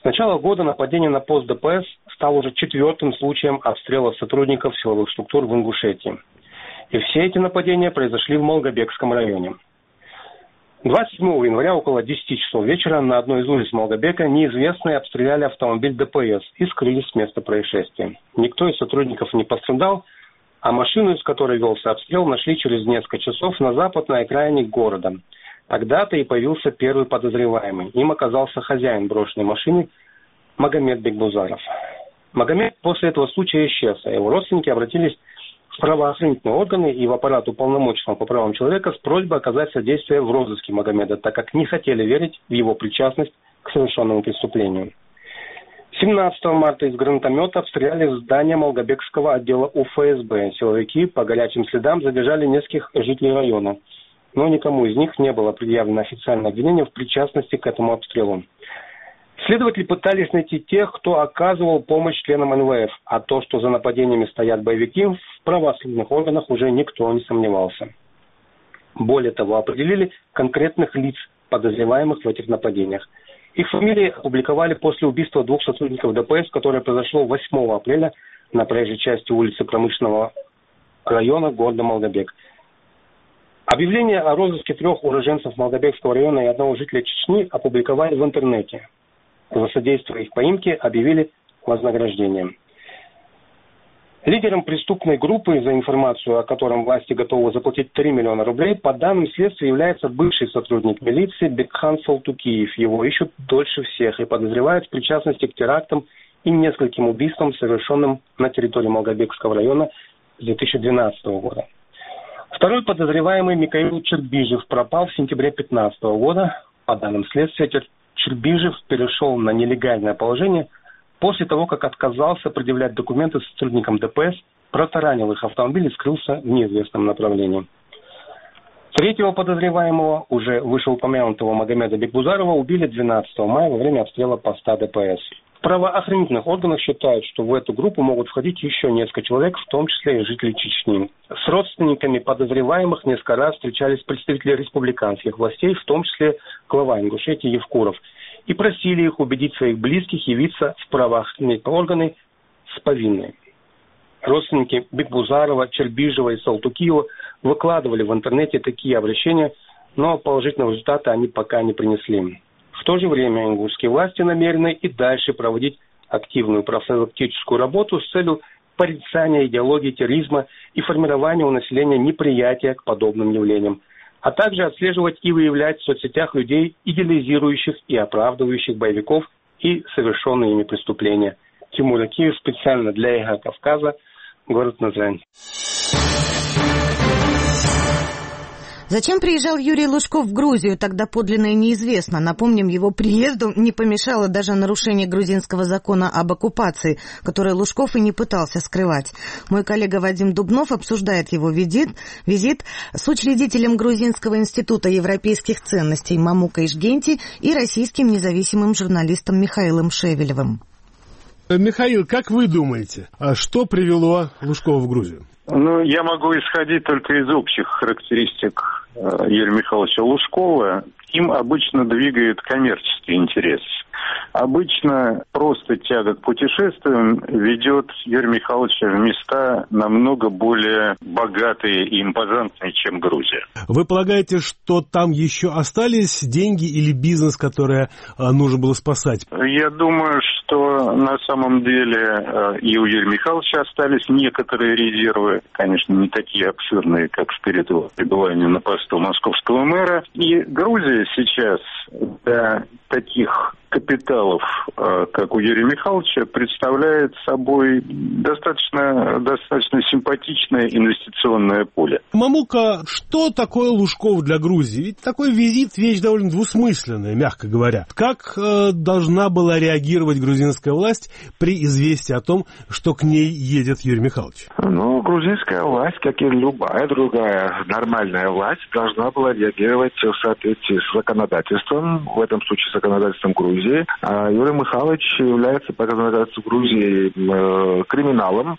С начала года нападение на пост ДПС стало уже четвертым случаем обстрела сотрудников силовых структур в Ингушетии. И все эти нападения произошли в Малгобекском районе. двадцать седьмого января около десяти часов вечера на одной из улиц Малгобека неизвестные обстреляли автомобиль ДПС и скрылись с места происшествия. Никто из сотрудников не пострадал, а машину, из которой велся обстрел, нашли через несколько часов на западной окраине города. Тогда-то и появился первый подозреваемый. Им оказался хозяин брошенной машины Магомед Бекбузаров. Магомед после этого случая исчез, а его родственники обратились в правоохранительные органы и в аппарат уполномоченного по правам человека с просьбой оказать содействие в розыске Магомеда, так как не хотели верить в его причастность к совершенному преступлению. семнадцатого марта из гранатомета обстреляли здание Малгобекского отдела УФСБ. Силовики по горячим следам задержали нескольких жителей района, но никому из них не было предъявлено официальное обвинение в причастности к этому обстрелу. Следователи пытались найти тех, кто оказывал помощь членам эн вэ эф, а то, что за нападениями стоят боевики, в правоохранительных органах уже никто не сомневался. Более того, определили конкретных лиц, подозреваемых в этих нападениях. Их фамилии опубликовали после убийства двух сотрудников ДПС, которое произошло восьмого апреля на проезжей части улицы Промышленного района города Малгобек. Объявление о розыске трех уроженцев Малгобекского района и одного жителя Чечни опубликовали в интернете. За содействие их поимке объявили вознаграждением. Лидером преступной группы, за информацию о котором власти готовы заплатить три миллиона рублей, по данным следствия является бывший сотрудник милиции Бекхан Салтукиев. Его ищут дольше всех и подозревают в причастности к терактам и нескольким убийствам, совершенным на территории Малгобекского района с две тысячи двенадцатого года. Второй подозреваемый Михаил Чербижев пропал в сентябре две тысячи пятнадцатого года. По данным следствия, Чербижев перешел на нелегальное положение после того, как отказался предъявлять документы сотрудникам ДПС, протаранил их автомобиль и скрылся в неизвестном направлении. Третьего подозреваемого, уже вышеупомянутого Магомеда Бекбузарова, убили двенадцатого мая во время обстрела поста ДПС. В правоохранительных органах считают, что в эту группу могут входить еще несколько человек, в том числе и жители Чечни. С родственниками подозреваемых несколько раз встречались представители республиканских властей, в том числе глава Ингушетии Евкуров, и просили их убедить своих близких явиться в правоохранительные органы с повинной. Родственники Бекбузарова, Чербижева и Салтукиева выкладывали в интернете такие обращения, но положительного результата они пока не принесли. В то же время ингушские власти намерены и дальше проводить активную профилактическую работу с целью порицания идеологии терроризма и формирования у населения неприятия к подобным явлениям, а также отслеживать и выявлять в соцсетях людей, идеализирующих и оправдывающих боевиков и совершенные ими преступления. Тимур Акиев специально для ЭХ Кавказа, город Назрань. Зачем приезжал Юрий Лужков в Грузию, тогда подлинно неизвестно. Напомним, его приезду не помешало даже нарушение грузинского закона об оккупации, которое Лужков и не пытался скрывать. Мой коллега Вадим Дубнов обсуждает его визит, визит с учредителем Грузинского института европейских ценностей Мамукой Ишгенти и российским независимым журналистом Михаилом Шевелевым. Михаил, как вы думаете, что привело Лужкова в Грузию? Ну, я могу исходить только из общих характеристик Юрия Михайловича Лужкова. Им обычно двигает коммерческий интерес. Обычно просто тяга к путешествиям ведет Юрия Михайловича в места намного более богатые и импозантные, чем Грузия. Вы полагаете, что там еще остались деньги или бизнес, который нужно было спасать? Я думаю, что на самом деле и у Юрия Михайловича остались некоторые резервы, конечно, не такие обширные, как в период его пребывания на посту московского мэра. И Грузия сейчас для таких капиталов, как у Юрия Михайловича, представляет собой достаточно, достаточно симпатичное инвестиционное поле. Мамука, что такое Лужков для Грузии? Ведь такой визит — вещь довольно двусмысленная, мягко говоря. Как э, должна была реагировать грузинская власть при известии о том, что к ней едет Юрий Михайлович? Ну, грузинская власть, как и любая другая нормальная власть, должна была реагировать в соответствии с законодательством, в этом случае законодательством Грузии. А Юрий Михайлович является по законодательству Грузии э, криминалом,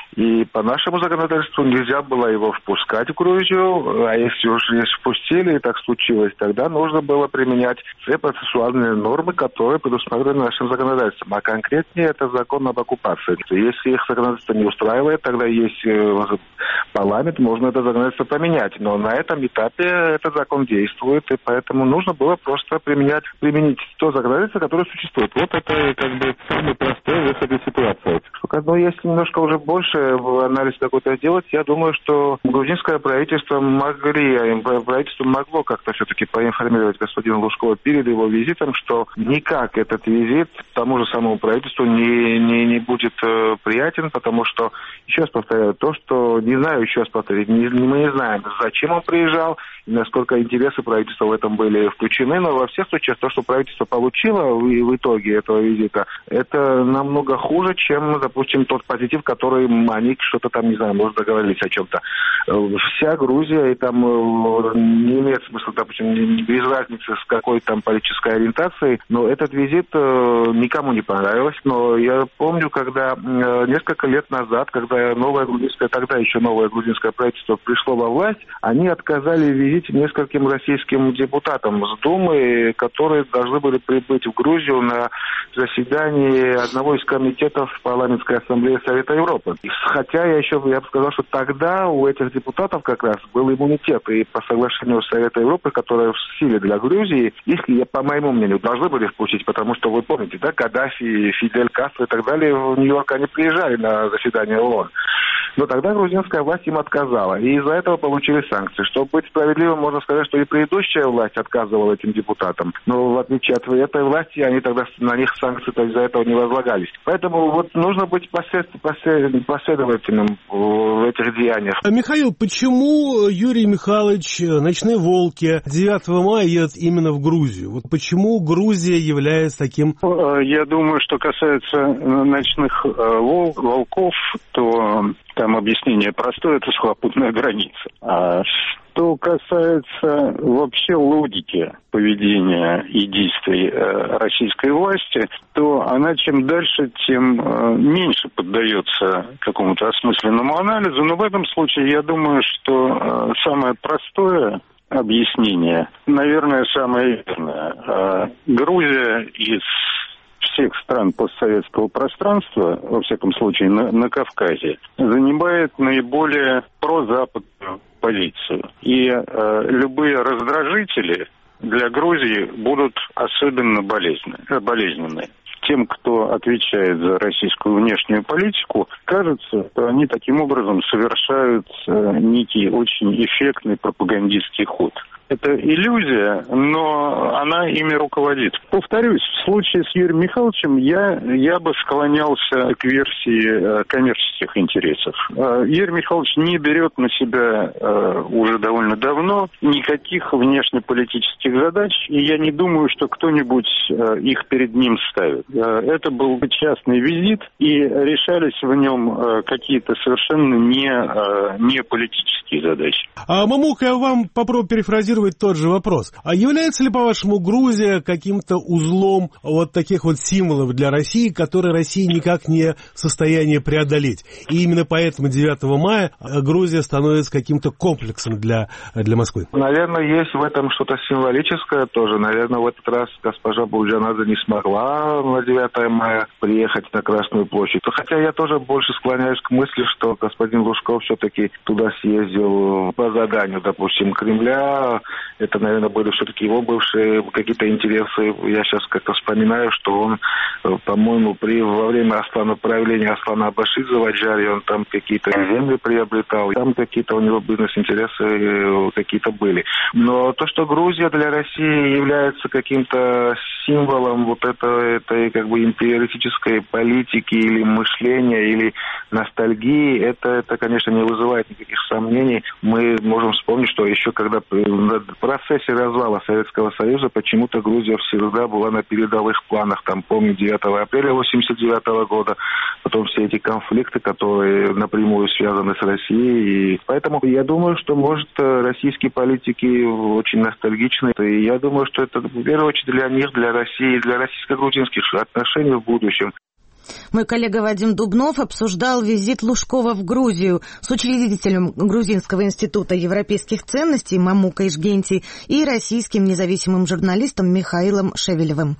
И по нашему законодательству нельзя было его впускать в Грузию, а если уж не впустили, и так случилось, тогда нужно было применять все процессуальные нормы, которые предусмотрены нашим законодательством. А конкретнее это закон об оккупации. Если их законодательство не устраивает, тогда есть парламент, можно это законодательство поменять. Но на этом этапе этот закон действует, и поэтому нужно было просто применять, применить то законодательство, которое существует. Вот это как бы самый простой выход из ситуации. Но если немножко уже больше анализ какой-то сделать, я думаю, что грузинское правительство могли, правительство могло как-то все-таки поинформировать господина Лужкова перед его визитом, что никак этот визит тому же самому правительству не, не, не будет э, приятен, потому что, еще раз повторяю, то, что, не знаю, еще раз повторить, не, мы не знаем, зачем он приезжал, и насколько интересы правительства в этом были включены, но во всех случаях то, что правительство получило в, в итоге этого визита, это намного хуже, чем, допустим, тот позитив, который они что-то там, не знаю, может, договорились о чем-то. Вся Грузия, и там не имеет смысла, допустим, без разницы с какой там политической ориентацией, но этот визит никому не понравился. Но я помню, когда несколько лет назад, когда новое грузинское, тогда еще новое грузинское правительство пришло во власть, они отказали в визите нескольким российским депутатам с Думы, которые должны были прибыть в Грузию на заседание одного из комитетов парламентской ассамблеи Совета Европы. Хотя я еще я бы сказал, что тогда у этих депутатов как раз был иммунитет, и по соглашению Совета Европы, которое в силе для Грузии, их, по моему мнению, должны были впустить, потому что вы помните, да, Каддафи, Фидель Кастро и так далее в Нью-Йорк они приезжали на заседание ООН. Но тогда грузинская власть им отказала, и из-за этого получили санкции. Чтобы быть справедливым, можно сказать, что и предыдущая власть отказывала этим депутатам. Но в отличие от этой власти, они тогда на них санкции из-за этого не возлагались. Поэтому вот нужно быть послед... Послед... последовательным в этих деяниях. А, Михаил, почему Юрий Михайлович, «Ночные волки» девятого мая едет именно в Грузию? Вот почему Грузия является таким... Я думаю, что касается «Ночных волк, волков», то там объяснение простое, это сухопутная граница. А что касается вообще логики поведения и действий э, российской власти, то она чем дальше, тем э, меньше поддается какому-то осмысленному анализу. Но в этом случае я думаю, что э, самое простое объяснение, наверное, самое верное. Э, Грузия из всех стран постсоветского пространства, во всяком случае на, на Кавказе, занимает наиболее прозападную позицию. И э, любые раздражители для Грузии будут особенно болезненны, болезненны. Тем, кто отвечает за российскую внешнюю политику, кажется, что они таким образом совершают э, некий очень эффектный пропагандистский ход. Это иллюзия, но она ими руководит. Повторюсь, в случае с Юрием Михайловичем я, я бы склонялся к версии э, коммерческих интересов. Э, Юрий Михайлович не берет на себя э, уже довольно давно никаких внешнеполитических задач, и я не думаю, что кто-нибудь э, их перед ним ставит. Э, это был частный визит, и решались в нем э, какие-то совершенно не, э, не политические задачи. А, Мамук, я вам попробую перефразировать тот же вопрос. А является ли, по-вашему, Грузия каким-то узлом вот таких вот символов для России, которые Россия никак не в состоянии преодолеть? И именно поэтому девятого мая Грузия становится каким-то комплексом для, для Москвы? Наверное, есть в этом что-то символическое тоже. Наверное, в этот раз госпожа Булджанадзе не смогла на девятое мая приехать на Красную площадь. Хотя я тоже больше склоняюсь к мысли, что господин Лужков все-таки туда съездил по заданию, допустим, Кремля. Это, наверное, были все-таки его бывшие какие-то интересы. Я сейчас как-то вспоминаю, что он, по-моему, при, во время Аслана, правления Аслана Абашидзе в Аджаре, он там какие-то земли приобретал. Там какие-то у него бизнес-интересы какие-то были. Но то, что Грузия для России является каким-то символом вот этой, этой как бы империалистической политики или мышления, или ностальгии, это, это, конечно, не вызывает никаких сомнений. Мы можем вспомнить, что еще когда в процессе развала Советского Союза почему-то Грузия всегда была на передовых планах. Там, помню, девятого апреля восемьдесят девятого года, потом все эти конфликты, которые напрямую связаны с Россией. И поэтому я думаю, что, может, российские политики очень ностальгичны. И я думаю, что это в первую очередь для них, для России, для российско-грузинских отношений в будущем. Мой коллега Вадим Дубнов обсуждал визит Лужкова в Грузию с учредителем Грузинского института европейских ценностей Мамукой Ишгенти и российским независимым журналистом Михаилом Шевелевым.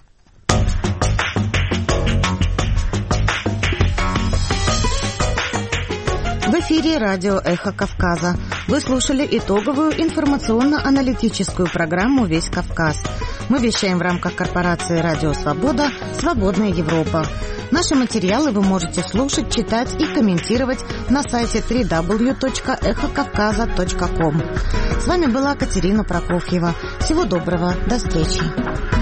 В эфире радио «Эхо Кавказа». Вы слушали итоговую информационно-аналитическую программу «Весь Кавказ». Мы вещаем в рамках корпорации «Радио Свобода. Свободная Европа». Наши материалы вы можете слушать, читать и комментировать на сайте дабл ю дабл ю дабл ю точка эхо кавказа точка ком. С вами была Катерина Прокофьева. Всего доброго. До встречи.